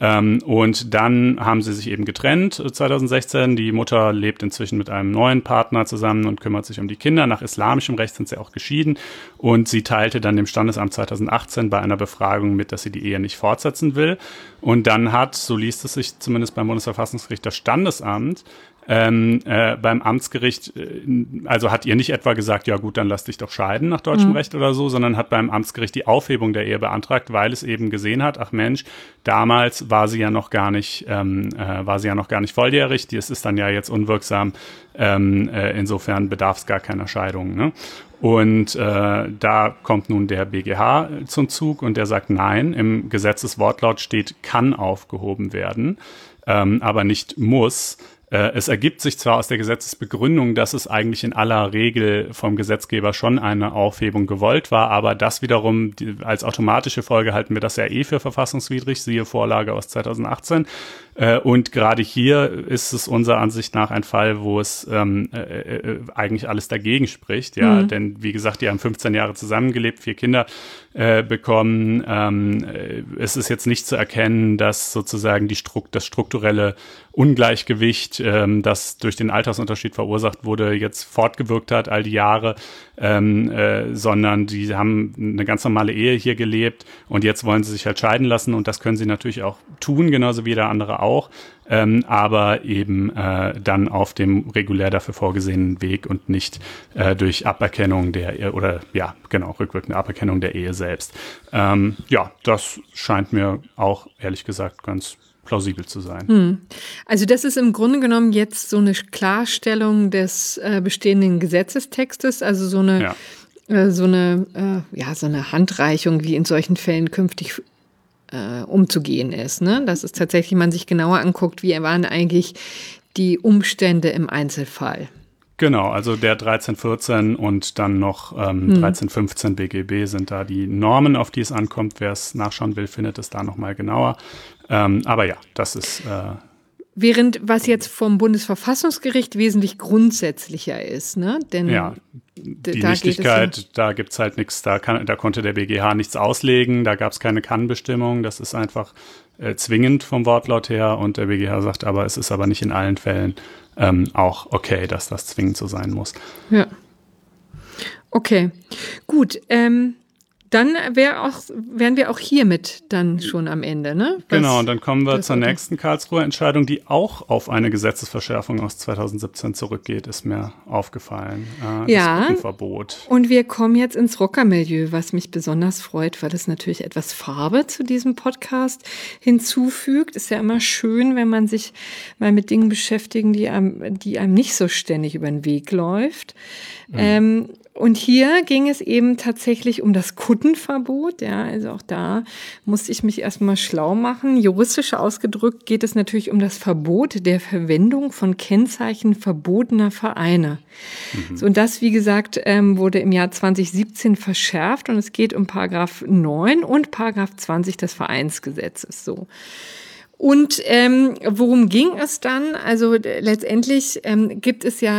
Und dann haben sie sich eben getrennt, 2016. Die Mutter lebt inzwischen mit einem neuen Partner zusammen und kümmert sich um die Kinder. Nach islamischem Recht sind sie auch geschieden. Und sie teilte dann dem Standesamt 2018 bei einer Befragung mit, dass sie die Ehe nicht fortsetzen will. Und dann hat, so liest es sich zumindest beim Bundesverfassungsgericht, das Standesamt beim Amtsgericht, also hat ihr nicht etwa gesagt, ja gut, dann lass dich doch scheiden nach deutschem Recht oder so, sondern hat beim Amtsgericht die Aufhebung der Ehe beantragt, weil es eben gesehen hat, ach Mensch, damals war sie ja noch gar nicht volljährig, das ist dann ja jetzt unwirksam, insofern bedarf es gar keiner Scheidung, ne? Und da kommt nun der BGH zum Zug und der sagt, nein, im Gesetzeswortlaut steht, kann aufgehoben werden, aber nicht muss. Es ergibt sich zwar aus der Gesetzesbegründung, dass es eigentlich in aller Regel vom Gesetzgeber schon eine Aufhebung gewollt war, aber das wiederum als automatische Folge halten wir das ja für verfassungswidrig, siehe Vorlage aus 2018. Und gerade hier ist es unserer Ansicht nach ein Fall, wo es eigentlich alles dagegen spricht, ja, denn wie gesagt, die haben 15 Jahre zusammengelebt, 4 Kinder bekommen. Es ist jetzt nicht zu erkennen, dass sozusagen das strukturelle Ungleichgewicht, das durch den Altersunterschied verursacht wurde, jetzt fortgewirkt hat all die Jahre, sondern die haben eine ganz normale Ehe hier gelebt und jetzt wollen sie sich halt scheiden lassen und das können sie natürlich auch tun, genauso wie jeder andere auch, aber eben dann auf dem regulär dafür vorgesehenen Weg und nicht durch Aberkennung rückwirkende Aberkennung der Ehe selbst. Das scheint mir auch, ehrlich gesagt, ganz plausibel zu sein. Also das ist im Grunde genommen jetzt so eine Klarstellung des bestehenden Gesetzestextes, also so eine Handreichung, wie in solchen Fällen künftig umzugehen ist, ne? Dass es tatsächlich man sich genauer anguckt, wie waren eigentlich die Umstände im Einzelfall. Genau, also der 1314 und dann noch 1315 BGB sind da die Normen, auf die es ankommt. Wer es nachschauen will, findet es da nochmal genauer. Aber ja, das ist während was jetzt vom Bundesverfassungsgericht wesentlich grundsätzlicher ist, ne? Denn ja, die Nichtigkeit, da gibt's halt nichts, da konnte der BGH nichts auslegen, da gab's keine Kann-Bestimmung, das ist einfach zwingend vom Wortlaut her und der BGH sagt aber, es ist aber nicht in allen Fällen auch okay, dass das zwingend so sein muss. Ja. Okay, gut. Dann wären wir auch hiermit dann schon am Ende, ne? Genau, und dann kommen wir zur nächsten Karlsruher Entscheidung, die auch auf eine Gesetzesverschärfung aus 2017 zurückgeht, ist mir aufgefallen. Das Gruppenverbot. Und wir kommen jetzt ins Rockermilieu, was mich besonders freut, weil das natürlich etwas Farbe zu diesem Podcast hinzufügt. Ist ja immer schön, wenn man sich mal mit Dingen beschäftigt, die einem nicht so ständig über den Weg läuft. Und hier ging es eben tatsächlich um das Kuttenverbot. Ja, also auch da musste ich mich erstmal schlau machen. Juristisch ausgedrückt geht es natürlich um das Verbot der Verwendung von Kennzeichen verbotener Vereine. So, und das, wie gesagt, wurde im Jahr 2017 verschärft und es geht um Paragraph 9 und Paragraph 20 des Vereinsgesetzes. So. Und worum ging es dann? Also letztendlich gibt es ja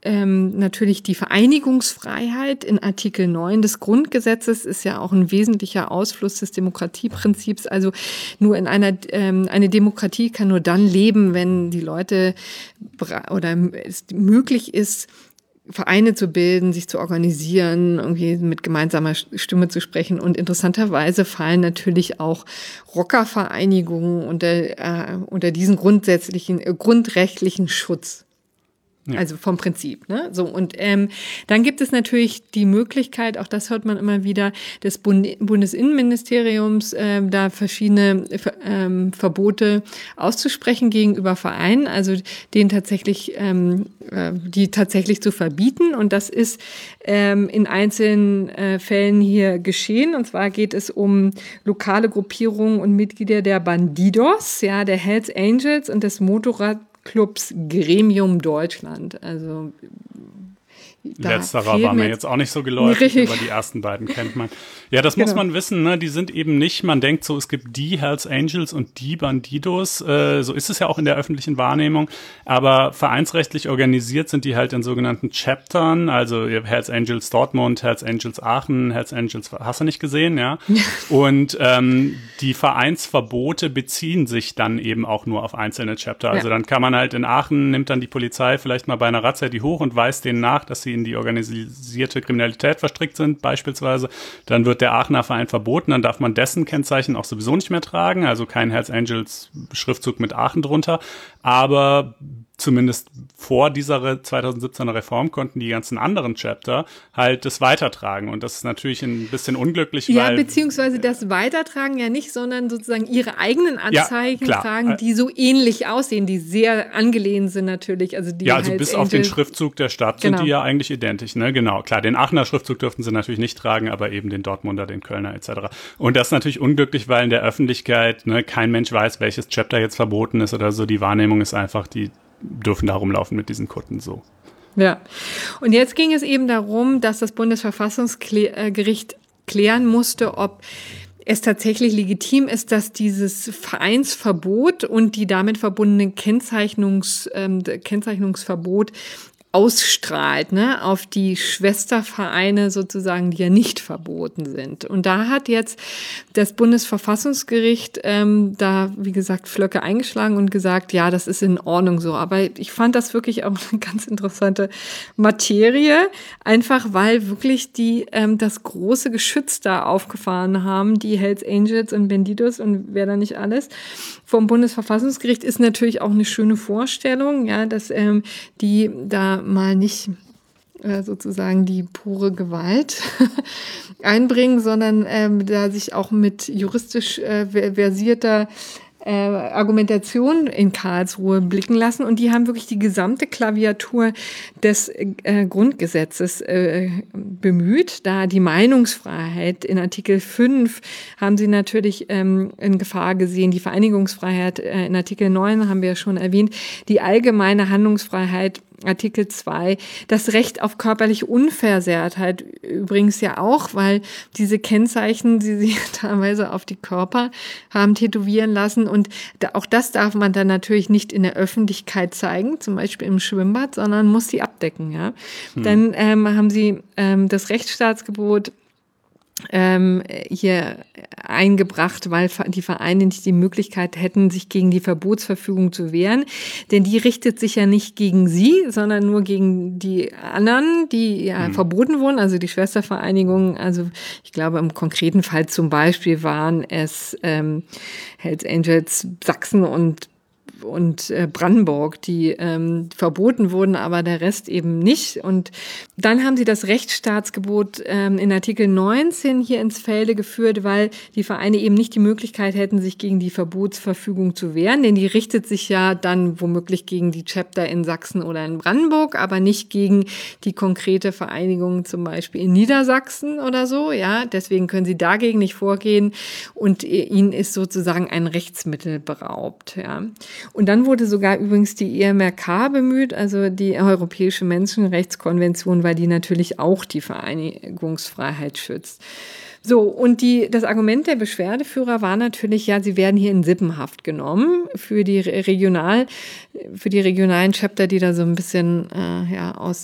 natürlich die Vereinigungsfreiheit in Artikel 9 des Grundgesetzes ist ja auch ein wesentlicher Ausfluss des Demokratieprinzips. Also nur eine Demokratie kann nur dann leben, wenn die Leute oder es möglich ist, Vereine zu bilden, sich zu organisieren, irgendwie mit gemeinsamer Stimme zu sprechen. Und interessanterweise fallen natürlich auch Rockervereinigungen unter diesen grundrechtlichen Schutz. Ja. Also vom Prinzip, ne? So, und dann gibt es natürlich die Möglichkeit, auch das hört man immer wieder, des Bundesinnenministeriums, da verschiedene Verbote auszusprechen gegenüber Vereinen, also die tatsächlich zu verbieten. Und das ist in einzelnen Fällen hier geschehen. Und zwar geht es um lokale Gruppierungen und Mitglieder der Bandidos, ja, der Hells Angels und des Motorradclubs Gremium Deutschland. Also letzterer war mir jetzt auch nicht so geläufig, aber die ersten beiden kennt man. Ja, das muss man wissen, ne? Die sind eben nicht, man denkt so, es gibt die Hells Angels und die Bandidos, so ist es ja auch in der öffentlichen Wahrnehmung, aber vereinsrechtlich organisiert sind die halt in sogenannten Chaptern, also Hells Angels Dortmund, Hells Angels Aachen, Hells Angels, hast du nicht gesehen, ja? Und die Vereinsverbote beziehen sich dann eben auch nur auf einzelne Chapter, also dann kann man halt in Aachen, nimmt dann die Polizei vielleicht mal bei einer Razzia die hoch und weist denen nach, dass sie in die organisierte Kriminalität verstrickt sind, beispielsweise, dann wird der Aachener Verein verboten, dann darf man dessen Kennzeichen auch sowieso nicht mehr tragen, also kein Hells Angels Schriftzug mit Aachen drunter, aber zumindest vor dieser 2017er Reform konnten die ganzen anderen Chapter halt das weitertragen und das ist natürlich ein bisschen unglücklich, ja, weil... Ja, beziehungsweise das Weitertragen ja nicht, sondern sozusagen ihre eigenen Anzeichen tragen, die so ähnlich aussehen, die sehr angelehnt sind natürlich. Also die also bis auf den Schriftzug der Stadt sind die ja eigentlich identisch, ne? Genau, klar, den Aachener Schriftzug dürften sie natürlich nicht tragen, aber eben den Dortmunder, den Kölner etc. Und das ist natürlich unglücklich, weil in der Öffentlichkeit kein Mensch weiß, welches Chapter jetzt verboten ist oder so. Die Wahrnehmung ist einfach, die dürfen da rumlaufen mit diesen Kutten so. Ja, und jetzt ging es eben darum, dass das Bundesverfassungsgericht klären musste, ob es tatsächlich legitim ist, dass dieses Vereinsverbot und die damit verbundene Kennzeichnungsverbot ausstrahlt, ne, auf die Schwestervereine sozusagen, die ja nicht verboten sind. Und da hat jetzt das Bundesverfassungsgericht da, wie gesagt, Flöcke eingeschlagen und gesagt, ja, das ist in Ordnung so. Aber ich fand das wirklich auch eine ganz interessante Materie, einfach weil wirklich die das große Geschütz da aufgefahren haben, die Hells Angels und Bandidos und wer da nicht alles. Vom Bundesverfassungsgericht ist natürlich auch eine schöne Vorstellung, ja, dass die da mal nicht sozusagen die pure Gewalt einbringen, sondern da sich auch mit juristisch versierter Argumentation in Karlsruhe blicken lassen. Und die haben wirklich die gesamte Klaviatur des Grundgesetzes bemüht. Da die Meinungsfreiheit in Artikel 5 haben sie natürlich in Gefahr gesehen. Die Vereinigungsfreiheit in Artikel 9 haben wir ja schon erwähnt. Die allgemeine Handlungsfreiheit Artikel 2, das Recht auf körperliche Unversehrtheit übrigens ja auch, weil diese Kennzeichen, die sie teilweise auf die Körper haben tätowieren lassen und auch das darf man dann natürlich nicht in der Öffentlichkeit zeigen, zum Beispiel im Schwimmbad, sondern muss sie abdecken, ja. Dann haben sie das Rechtsstaatsgebot hier eingebracht, weil die Vereine nicht die Möglichkeit hätten, sich gegen die Verbotsverfügung zu wehren. Denn die richtet sich ja nicht gegen sie, sondern nur gegen die anderen, die ja verboten wurden, also die Schwestervereinigungen. Also ich glaube, im konkreten Fall zum Beispiel waren es Hells Angels Sachsen und Brandenburg, die verboten wurden, aber der Rest eben nicht. Und dann haben sie das Rechtsstaatsgebot in Artikel 19 hier ins Felde geführt, weil die Vereine eben nicht die Möglichkeit hätten, sich gegen die Verbotsverfügung zu wehren, denn die richtet sich ja dann womöglich gegen die Chapter in Sachsen oder in Brandenburg, aber nicht gegen die konkrete Vereinigung zum Beispiel in Niedersachsen oder so. Ja, deswegen können sie dagegen nicht vorgehen und ihnen ist sozusagen ein Rechtsmittel beraubt. Ja. Und dann wurde sogar übrigens die EMRK bemüht, also die Europäische Menschenrechtskonvention, weil die natürlich auch die Vereinigungsfreiheit schützt. So, und das Argument der Beschwerdeführer war natürlich, ja, sie werden hier in Sippenhaft genommen für die regionalen Chapter, die da so ein bisschen aus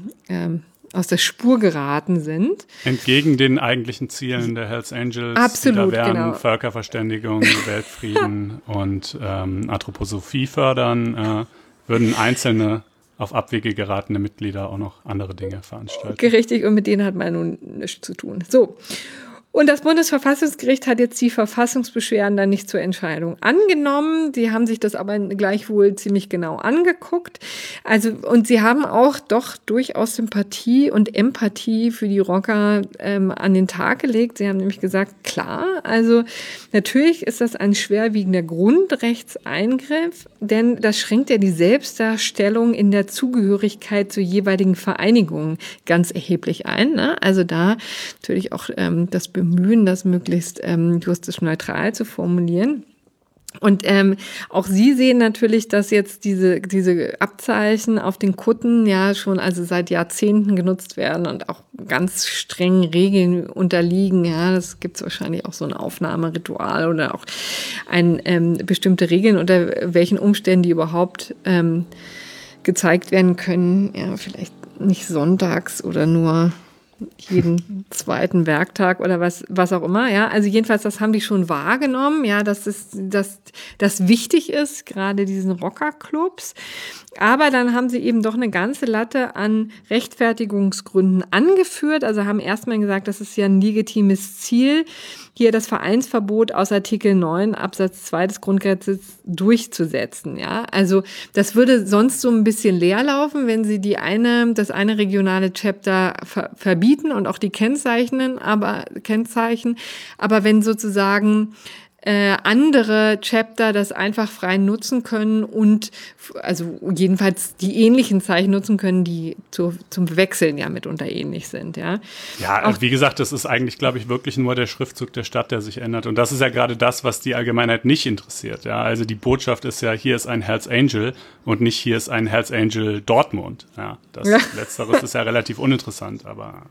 der Spur geraten sind. Entgegen den eigentlichen Zielen der Hells Angels. Absolut, die da wären genau. Völkerverständigung, Weltfrieden und Anthroposophie fördern, würden einzelne auf Abwege geratene Mitglieder auch noch andere Dinge veranstalten. Richtig, und mit denen hat man nun nichts zu tun. So. Und das Bundesverfassungsgericht hat jetzt die Verfassungsbeschwerden dann nicht zur Entscheidung angenommen. Die haben sich das aber gleichwohl ziemlich genau angeguckt. Und sie haben auch doch durchaus Sympathie und Empathie für die Rocker an den Tag gelegt. Sie haben nämlich gesagt, klar, also natürlich ist das ein schwerwiegender Grundrechtseingriff, denn das schränkt ja die Selbstdarstellung in der Zugehörigkeit zur jeweiligen Vereinigung ganz erheblich ein. Ne? Also da natürlich auch das Bemühen, das möglichst juristisch neutral zu formulieren. Und auch Sie sehen natürlich, dass jetzt diese Abzeichen auf den Kutten ja schon also seit Jahrzehnten genutzt werden und auch ganz strengen Regeln unterliegen. Ja, das gibt's wahrscheinlich auch so ein Aufnahmeritual oder auch bestimmte Regeln, unter welchen Umständen die überhaupt gezeigt werden können. Ja, vielleicht nicht sonntags oder nur jeden zweiten Werktag oder was auch immer, ja. Also jedenfalls, das haben die schon wahrgenommen, ja, dass das wichtig ist, gerade diesen Rockerclubs. Aber dann haben sie eben doch eine ganze Latte an Rechtfertigungsgründen angeführt. Also haben erstmal gesagt, das ist ja ein legitimes Ziel, hier das Vereinsverbot aus Artikel 9 Absatz 2 des Grundgesetzes durchzusetzen, ja. Also das würde sonst so ein bisschen leer laufen, wenn sie das eine regionale Chapter verbieten und auch die Kennzeichen, aber wenn sozusagen andere Chapter das einfach frei nutzen können und also jedenfalls die ähnlichen Zeichen nutzen können, die zum Wechseln ja mitunter ähnlich sind, ja. Ja, auch, wie gesagt, das ist eigentlich, glaube ich, wirklich nur der Schriftzug der Stadt, der sich ändert. Und das ist ja gerade das, was die Allgemeinheit nicht interessiert, ja. Also die Botschaft ist ja, hier ist ein Hells Angel und nicht hier ist ein Hells Angel Dortmund, ja. Letzteres ist ja relativ uninteressant, aber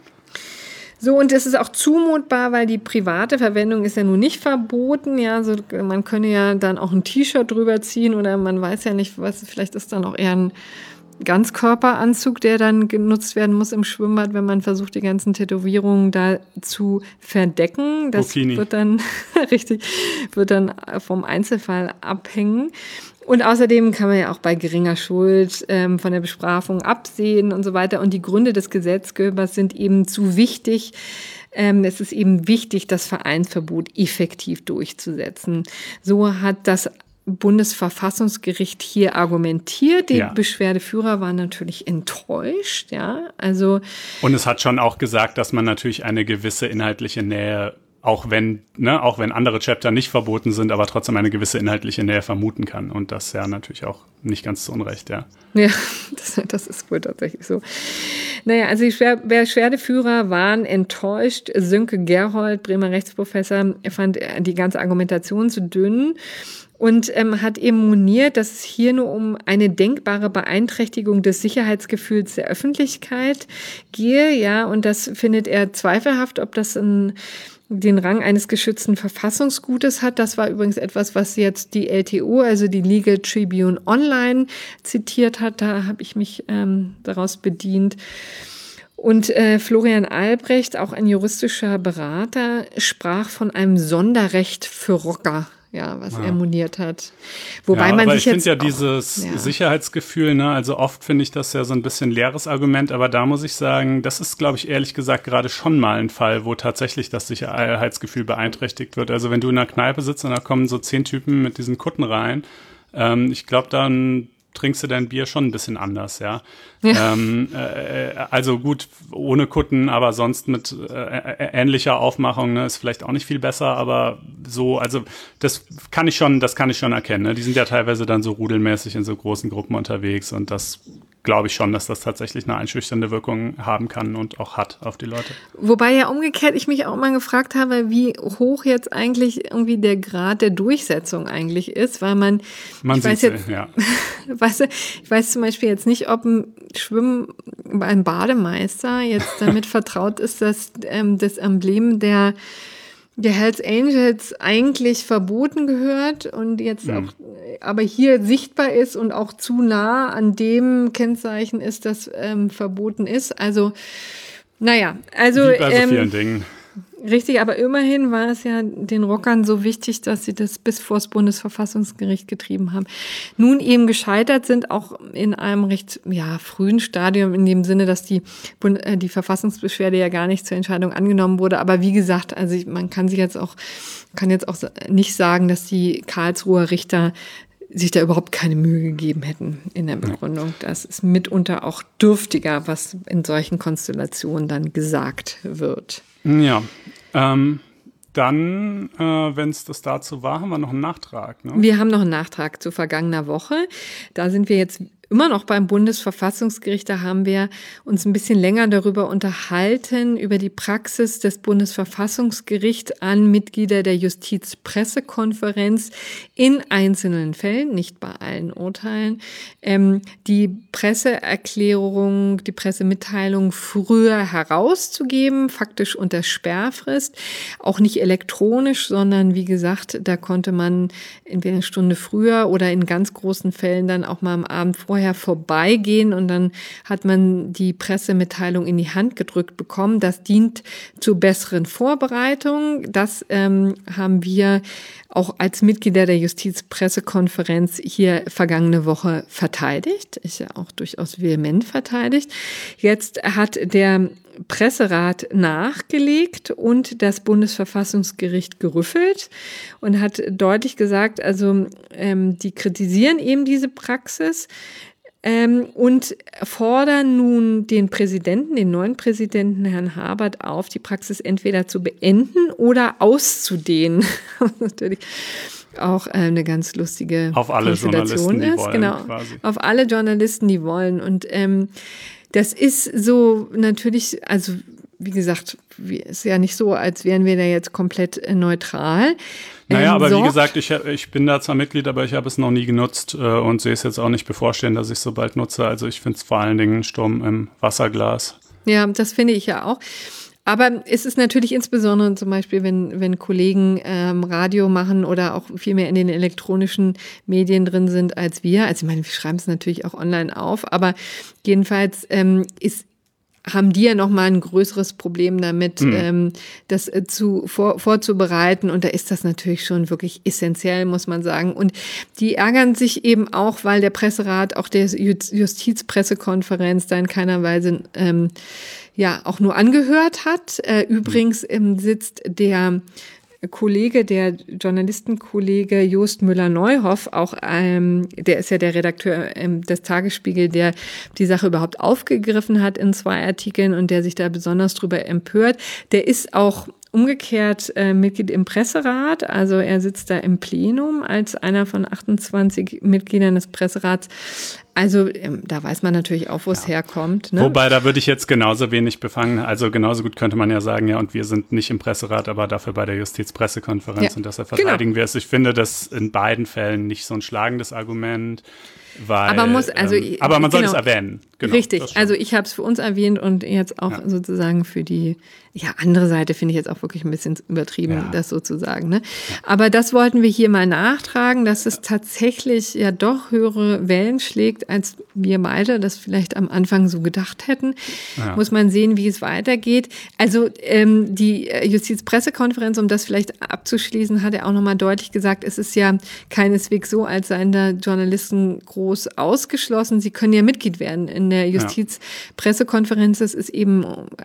so, und es ist auch zumutbar, weil die private Verwendung ist ja nun nicht verboten. Ja, so, man könne ja dann auch ein T-Shirt drüber ziehen oder man weiß ja nicht, vielleicht ist dann auch eher ein Ganzkörperanzug, der dann genutzt werden muss im Schwimmbad, wenn man versucht, die ganzen Tätowierungen da zu verdecken. Das wird dann vom Einzelfall abhängen. Und außerdem kann man ja auch bei geringer Schuld von der Bestrafung absehen und so weiter. Und die Gründe des Gesetzgebers sind eben zu wichtig. Es ist eben wichtig, das Vereinsverbot effektiv durchzusetzen. So hat das Bundesverfassungsgericht hier argumentiert. Die Beschwerdeführer waren natürlich enttäuscht, ja. Also und es hat schon auch gesagt, dass man natürlich eine gewisse inhaltliche Nähe, auch wenn andere Chapter nicht verboten sind, aber trotzdem eine gewisse inhaltliche Nähe vermuten kann. Und das ja natürlich auch nicht ganz zu Unrecht, ja. Ja, das ist wohl tatsächlich so. Naja, also die Beschwerdeführer waren enttäuscht. Sönke Gerhold, Bremer Rechtsprofessor, fand die ganze Argumentation zu dünn. Und hat eben moniert, dass es hier nur um eine denkbare Beeinträchtigung des Sicherheitsgefühls der Öffentlichkeit gehe, ja, und das findet er zweifelhaft, ob das den Rang eines geschützten Verfassungsgutes hat. Das war übrigens etwas, was jetzt die LTO, also die Legal Tribune Online, zitiert hat. Da habe ich mich daraus bedient. Und Florian Albrecht, auch ein juristischer Berater, sprach von einem Sonderrecht für Rocker. Ja, was er moniert hat. Wobei man sich jetzt. Ich finde ja dieses Sicherheitsgefühl, ne, also oft finde ich das ja so ein bisschen leeres Argument, aber da muss ich sagen, das ist, glaube ich, ehrlich gesagt gerade schon mal ein Fall, wo tatsächlich das Sicherheitsgefühl beeinträchtigt wird. Also wenn du in einer Kneipe sitzt und da kommen so 10 Typen mit diesen Kutten rein, ich glaube, dann trinkst du dein Bier schon ein bisschen anders, ja. Also gut, ohne Kutten, aber sonst mit ähnlicher Aufmachung, ne, ist vielleicht auch nicht viel besser, aber so, also das kann ich schon erkennen, ne? Die sind ja teilweise dann so rudelmäßig in so großen Gruppen unterwegs und das glaube ich schon, dass das tatsächlich eine einschüchternde Wirkung haben kann und auch hat auf die Leute. Wobei ja umgekehrt ich mich auch mal gefragt habe, wie hoch jetzt eigentlich irgendwie der Grad der Durchsetzung eigentlich ist, weil ich weiß zum Beispiel jetzt nicht, ob ein Bademeister jetzt damit vertraut ist, dass das Emblem der Hells Angels eigentlich verboten gehört und jetzt auch, aber hier sichtbar ist und auch zu nah an dem Kennzeichen ist, das verboten ist. Also, naja, also. Wie bei so vielen Dingen. Richtig, aber immerhin war es ja den Rockern so wichtig, dass sie das bis vor das Bundesverfassungsgericht getrieben haben. Nun eben gescheitert sind, auch in einem recht frühen Stadium, in dem Sinne, dass die Verfassungsbeschwerde ja gar nicht zur Entscheidung angenommen wurde. Aber wie gesagt, also man kann jetzt auch nicht sagen, dass die Karlsruher Richter sich da überhaupt keine Mühe gegeben hätten in der Begründung. Das ist mitunter auch dürftiger, was in solchen Konstellationen dann gesagt wird. Ja, dann, wenn es das dazu war, haben wir noch einen Nachtrag. Ne? Wir haben noch einen Nachtrag zu vergangener Woche. Da sind wir jetzt immer noch beim Bundesverfassungsgericht. Da haben wir uns ein bisschen länger darüber unterhalten, über die Praxis des Bundesverfassungsgerichts an Mitglieder der Justizpressekonferenz in einzelnen Fällen, nicht bei allen Urteilen, die Presseerklärung, die Pressemitteilung früher herauszugeben, faktisch unter Sperrfrist, auch nicht elektronisch, sondern wie gesagt, da konnte man entweder eine Stunde früher oder in ganz großen Fällen dann auch mal am Abend vorher vorbeigehen und dann hat man die Pressemitteilung in die Hand gedrückt bekommen. Das dient zur besseren Vorbereitung. Das haben wir auch als Mitglieder der Justizpressekonferenz hier vergangene Woche verteidigt. Ist ja auch durchaus vehement verteidigt. Jetzt hat der Presserat nachgelegt und das Bundesverfassungsgericht gerüffelt und hat deutlich gesagt, also die kritisieren eben diese Praxis und fordern nun den neuen Präsidenten, Herrn Habert, auf, die Praxis entweder zu beenden oder auszudehnen. Natürlich auch eine ganz lustige auf alle Journalisten, die wollen, genau, quasi. Auf alle Journalisten, die wollen. Und das ist so natürlich, also wie gesagt, ist ja nicht so, als wären wir da jetzt komplett neutral. Naja, aber wie gesagt, ich bin da zwar Mitglied, aber ich habe es noch nie genutzt und sehe es jetzt auch nicht bevorstehen, dass ich es so bald nutze. Also ich finde es vor allen Dingen ein Sturm im Wasserglas. Ja, das finde ich ja auch. Aber es ist natürlich insbesondere zum Beispiel, wenn Kollegen Radio machen oder auch viel mehr in den elektronischen Medien drin sind als wir. Also ich meine, wir schreiben es natürlich auch online auf, aber jedenfalls haben die ja noch mal ein größeres Problem damit, das vorzubereiten. Und da ist das natürlich schon wirklich essentiell, muss man sagen. Und die ärgern sich eben auch, weil der Presserat, auch der Justizpressekonferenz da in keiner Weise auch nur angehört hat. Übrigens sitzt der Journalistenkollege Jost Müller-Neuhoff, auch der ist ja der Redakteur des Tagesspiegel, der die Sache überhaupt aufgegriffen hat in 2 Artikeln und der sich da besonders drüber empört. Der ist auch umgekehrt Mitglied im Presserat, also er sitzt da im Plenum als einer von 28 Mitgliedern des Presserats. Also da weiß man natürlich auch, wo es herkommt. Ne? Wobei, da würde ich jetzt genauso wenig befangen, also genauso gut könnte man ja sagen, ja, und wir sind nicht im Presserat, aber dafür bei der Justizpressekonferenz und deshalb verteidigen wir es. Ich finde das in beiden Fällen nicht so ein schlagendes Argument. Weil, aber man soll es erwähnen. Genau, richtig, also ich habe es für uns erwähnt und jetzt auch sozusagen für die andere Seite finde ich jetzt auch wirklich ein bisschen übertrieben, das sozusagen. Ne? Aber das wollten wir hier mal nachtragen, dass es tatsächlich ja doch höhere Wellen schlägt, als wir beide das vielleicht am Anfang so gedacht hätten. Ja. Muss man sehen, wie es weitergeht. Also die Justizpressekonferenz, um das vielleicht abzuschließen, hat er auch nochmal deutlich gesagt, es ist ja keineswegs so, als seien da Journalisten groß ausgeschlossen. Sie können ja Mitglied werden in der Justizpressekonferenz. Das ist eben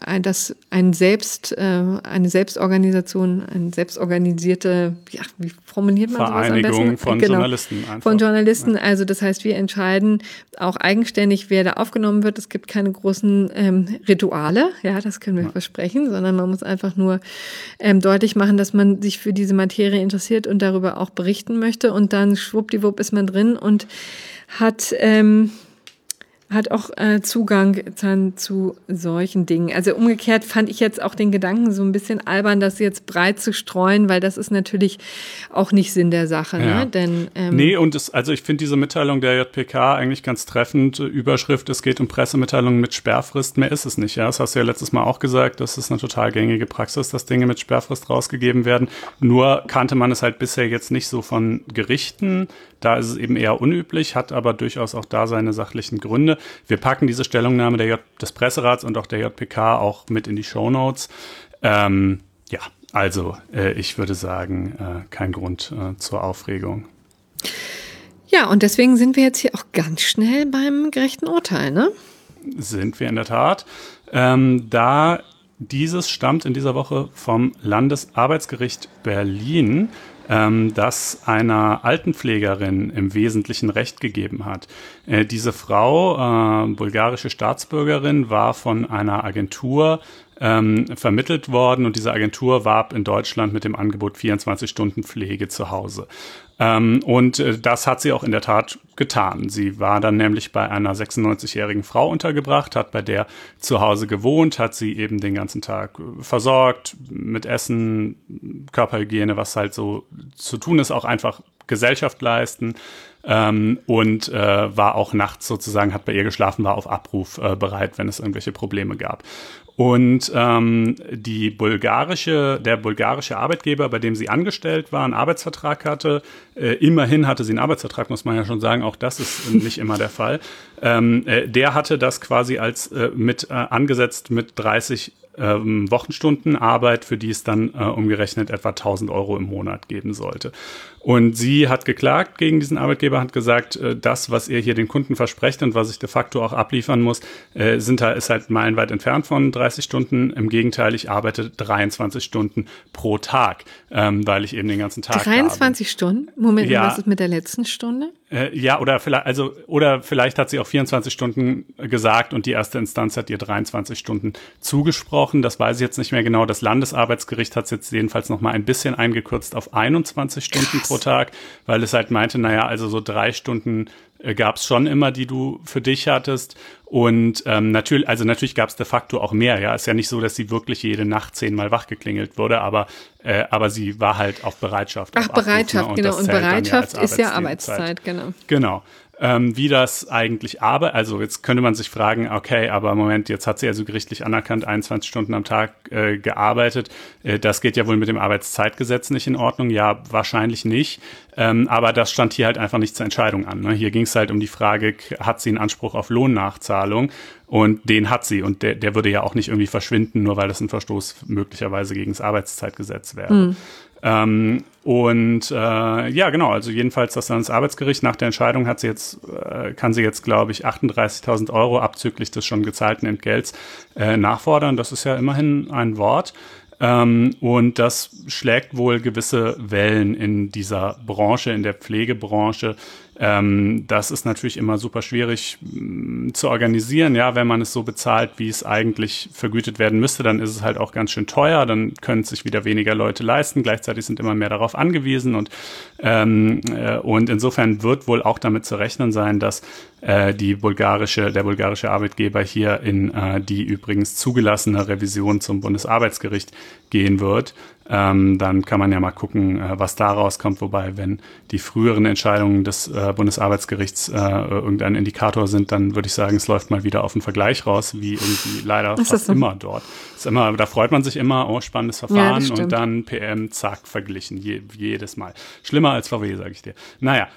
eine Selbstorganisation, eine selbstorganisierte, wie formuliert man sowas am besten? Vereinigung von Journalisten einfach. Von Journalisten, also das heißt, wir entscheiden auch eigenständig, wer da aufgenommen wird. Es gibt keine großen Rituale, das können wir versprechen, sondern man muss einfach nur deutlich machen, dass man sich für diese Materie interessiert und darüber auch berichten möchte und dann schwuppdiwupp ist man drin und hat hat auch Zugang dann zu solchen Dingen. Also umgekehrt fand ich jetzt auch den Gedanken so ein bisschen albern, das jetzt breit zu streuen, weil das ist natürlich auch nicht Sinn der Sache. Ja. Ne? Denn, nee, und also ich finde diese Mitteilung der JPK eigentlich ganz treffend. Überschrift, es geht um Pressemitteilungen mit Sperrfrist, mehr ist es nicht. Ja, das hast du ja letztes Mal auch gesagt, das ist eine total gängige Praxis, dass Dinge mit Sperrfrist rausgegeben werden. Nur kannte man es halt bisher jetzt nicht so von Gerichten. Da ist es eben eher unüblich, hat aber durchaus auch da seine sachlichen Gründe. Wir packen diese Stellungnahme des Presserats und auch der JPK auch mit in die Shownotes. Also ich würde sagen, kein Grund zur Aufregung. Ja, und deswegen sind wir jetzt hier auch ganz schnell beim gerechten Urteil, ne? Sind wir in der Tat. Da dieses stammt in dieser Woche vom Landesarbeitsgericht Berlin, das einer Altenpflegerin im Wesentlichen Recht gegeben hat. Diese Frau, bulgarische Staatsbürgerin, war von einer Agentur vermittelt worden und diese Agentur warb in Deutschland mit dem Angebot 24 Stunden Pflege zu Hause. Und das hat sie auch in der Tat getan. Sie war dann nämlich bei einer 96-jährigen Frau untergebracht, hat bei der zu Hause gewohnt, hat sie eben den ganzen Tag versorgt mit Essen, Körperhygiene, was halt so zu tun ist, auch einfach Gesellschaft leisten. Und war auch nachts sozusagen, hat bei ihr geschlafen, war auf Abruf bereit, wenn es irgendwelche Probleme gab. Und der bulgarische Arbeitgeber, bei dem sie angestellt war, einen Arbeitsvertrag hatte, immerhin hatte sie einen Arbeitsvertrag, muss man ja schon sagen, auch das ist nicht immer der Fall, der hatte das quasi als angesetzt mit 30 Wochenstunden Arbeit, für die es dann umgerechnet etwa 1.000 Euro im Monat geben sollte. Und sie hat geklagt gegen diesen Arbeitgeber, hat gesagt, das, was ihr hier den Kunden versprecht und was ich de facto auch abliefern muss, ist halt meilenweit entfernt von 30 Stunden. Im Gegenteil, ich arbeite 23 Stunden pro Tag, weil ich eben den ganzen Tag 23 Stunden? Moment, ja. Was ist mit der letzten Stunde? Oder vielleicht hat sie auch 24 Stunden gesagt und die erste Instanz hat ihr 23 Stunden zugesprochen. Das weiß ich jetzt nicht mehr genau. Das Landesarbeitsgericht hat es jetzt jedenfalls noch mal ein bisschen eingekürzt auf 21 Stunden pro Tag, weil es halt meinte, also so 3 Stunden gab es schon immer, die du für dich hattest. Und natürlich gab es de facto auch mehr. Ja, ist ja nicht so, dass sie wirklich jede Nacht 10-mal wach geklingelt wurde, aber sie war halt auf Bereitschaft. Ach, Bereitschaft, Abruf, ne? Genau. Und Bereitschaft ist ja Arbeitszeit, genau. Genau. Wie das eigentlich also jetzt könnte man sich fragen, okay, aber Moment, jetzt hat sie also gerichtlich anerkannt 21 Stunden am Tag gearbeitet. Das geht ja wohl mit dem Arbeitszeitgesetz nicht in Ordnung. Ja, wahrscheinlich nicht. Aber das stand hier halt einfach nicht zur Entscheidung an. Ne? Hier ging es halt um die Frage, hat sie einen Anspruch auf Lohnnachzahlung? Und den hat sie. Und der würde ja auch nicht irgendwie verschwinden, nur weil das ein Verstoß möglicherweise gegen das Arbeitszeitgesetz wäre. Genau, also jedenfalls das Landesarbeitsgericht nach der Entscheidung kann sie jetzt, glaube ich, 38.000 Euro abzüglich des schon gezahlten Entgelts nachfordern. Das ist ja immerhin ein Wort. Und das schlägt wohl gewisse Wellen in dieser Branche, in der Pflegebranche. Das ist natürlich immer super schwierig zu organisieren. Ja, wenn man es so bezahlt, wie es eigentlich vergütet werden müsste, dann ist es halt auch ganz schön teuer. Dann können es sich wieder weniger Leute leisten. Gleichzeitig sind immer mehr darauf angewiesen. Und insofern wird wohl auch damit zu rechnen sein, dass der bulgarische Arbeitgeber hier in die übrigens zugelassene Revision zum Bundesarbeitsgericht gehen wird. Dann kann man ja mal gucken, was da rauskommt. Wobei, wenn die früheren Entscheidungen des Bundesarbeitsgerichts irgendein Indikator sind, dann würde ich sagen, es läuft mal wieder auf einen Vergleich raus, wie irgendwie leider fast immer dort. Da freut man sich immer, oh, spannendes Verfahren, ja, und dann PM, zack, verglichen, jedes Mal. Schlimmer als VW, sage ich dir. Naja,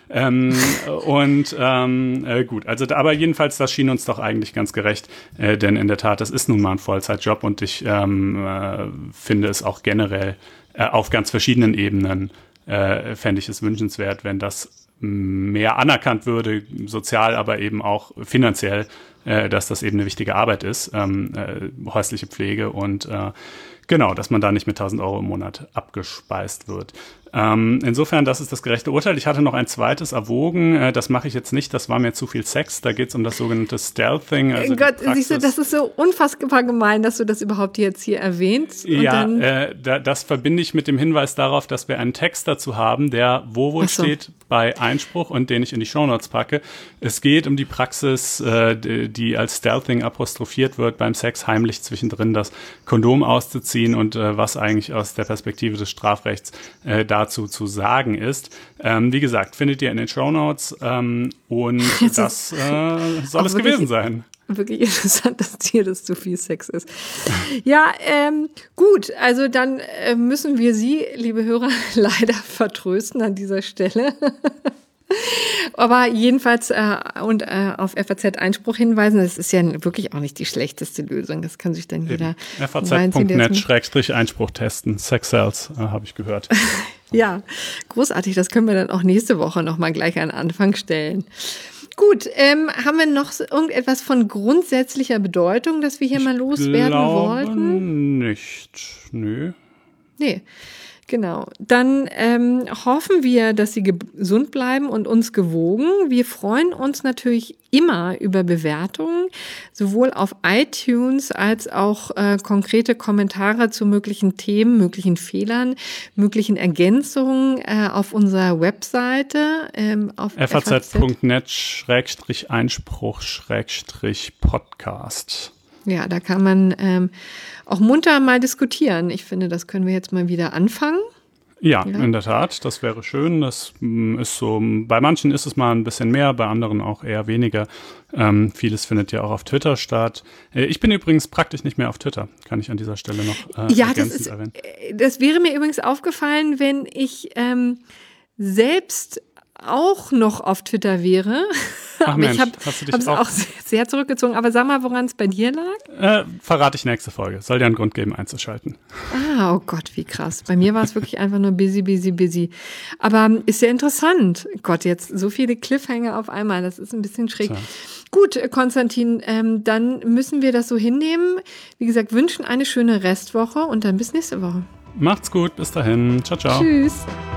gut, aber jedenfalls, das schien uns doch eigentlich ganz gerecht, denn in der Tat, das ist nun mal ein Vollzeitjob und ich finde es auch generell auf ganz verschiedenen Ebenen fände ich es wünschenswert, wenn das mehr anerkannt würde, sozial, aber eben auch finanziell, dass das eben eine wichtige Arbeit ist, häusliche Pflege und genau, dass man da nicht mit 1.000 Euro im Monat abgespeist wird. Insofern, das ist das gerechte Urteil. Ich hatte noch ein zweites erwogen. Das mache ich jetzt nicht. Das war mir zu viel Sex. Da geht es um das sogenannte Stealthing. Also Gott, siehst du, das ist so unfassbar gemein, dass du das überhaupt jetzt hier erwähnst. Und ja, das verbinde ich mit dem Hinweis darauf, dass wir einen Text dazu haben, der wo wohl steht bei Einspruch und den ich in die Shownotes packe. Es geht um die Praxis, die als Stealthing apostrophiert wird, beim Sex heimlich zwischendrin das Kondom auszuziehen und was eigentlich aus der Perspektive des Strafrechts dazu zu sagen ist. Wie gesagt, findet ihr in den Shownotes und das soll es gewesen sein. Wirklich interessant, dass dir das zu viel Sex ist. Ja, gut, also dann müssen wir Sie, liebe Hörer, leider vertrösten an dieser Stelle. Aber jedenfalls auf FAZ-Einspruch hinweisen, das ist ja wirklich auch nicht die schlechteste Lösung. Das kann sich dann jeder FAZ.net/Einspruch testen. Sex Sells, habe ich gehört. Ja, großartig. Das können wir dann auch nächste Woche nochmal gleich an den Anfang stellen. Gut, haben wir noch irgendetwas von grundsätzlicher Bedeutung, das wir hier mal loswerden wollten? Nicht, nö. Nee. Genau. Dann hoffen wir, dass Sie gesund bleiben und uns gewogen. Wir freuen uns natürlich immer über Bewertungen, sowohl auf iTunes als auch konkrete Kommentare zu möglichen Themen, möglichen Fehlern, möglichen Ergänzungen auf unserer Webseite auf faz.net/Einspruch/Podcast. Ja, da kann man auch munter mal diskutieren. Ich finde, das können wir jetzt mal wieder anfangen. Ja, in der Tat, das wäre schön. Das ist so, bei manchen ist es mal ein bisschen mehr, bei anderen auch eher weniger. Vieles findet ja auch auf Twitter statt. Ich bin übrigens praktisch nicht mehr auf Twitter, kann ich an dieser Stelle noch ergänzend erwähnen. Das wäre mir übrigens aufgefallen, wenn ich selbst auch noch auf Twitter wäre. Ach Mensch, ich habe es auch sehr zurückgezogen. Aber sag mal, woran es bei dir lag? Verrate ich nächste Folge. Soll dir einen Grund geben, einzuschalten. Oh Gott, wie krass. Bei mir war es wirklich einfach nur busy. Aber ist ja interessant. Gott, jetzt so viele Cliffhanger auf einmal. Das ist ein bisschen schräg. Tja. Gut, Konstantin, dann müssen wir das so hinnehmen. Wie gesagt, wünschen eine schöne Restwoche und dann bis nächste Woche. Macht's gut, bis dahin. Ciao, ciao. Tschüss.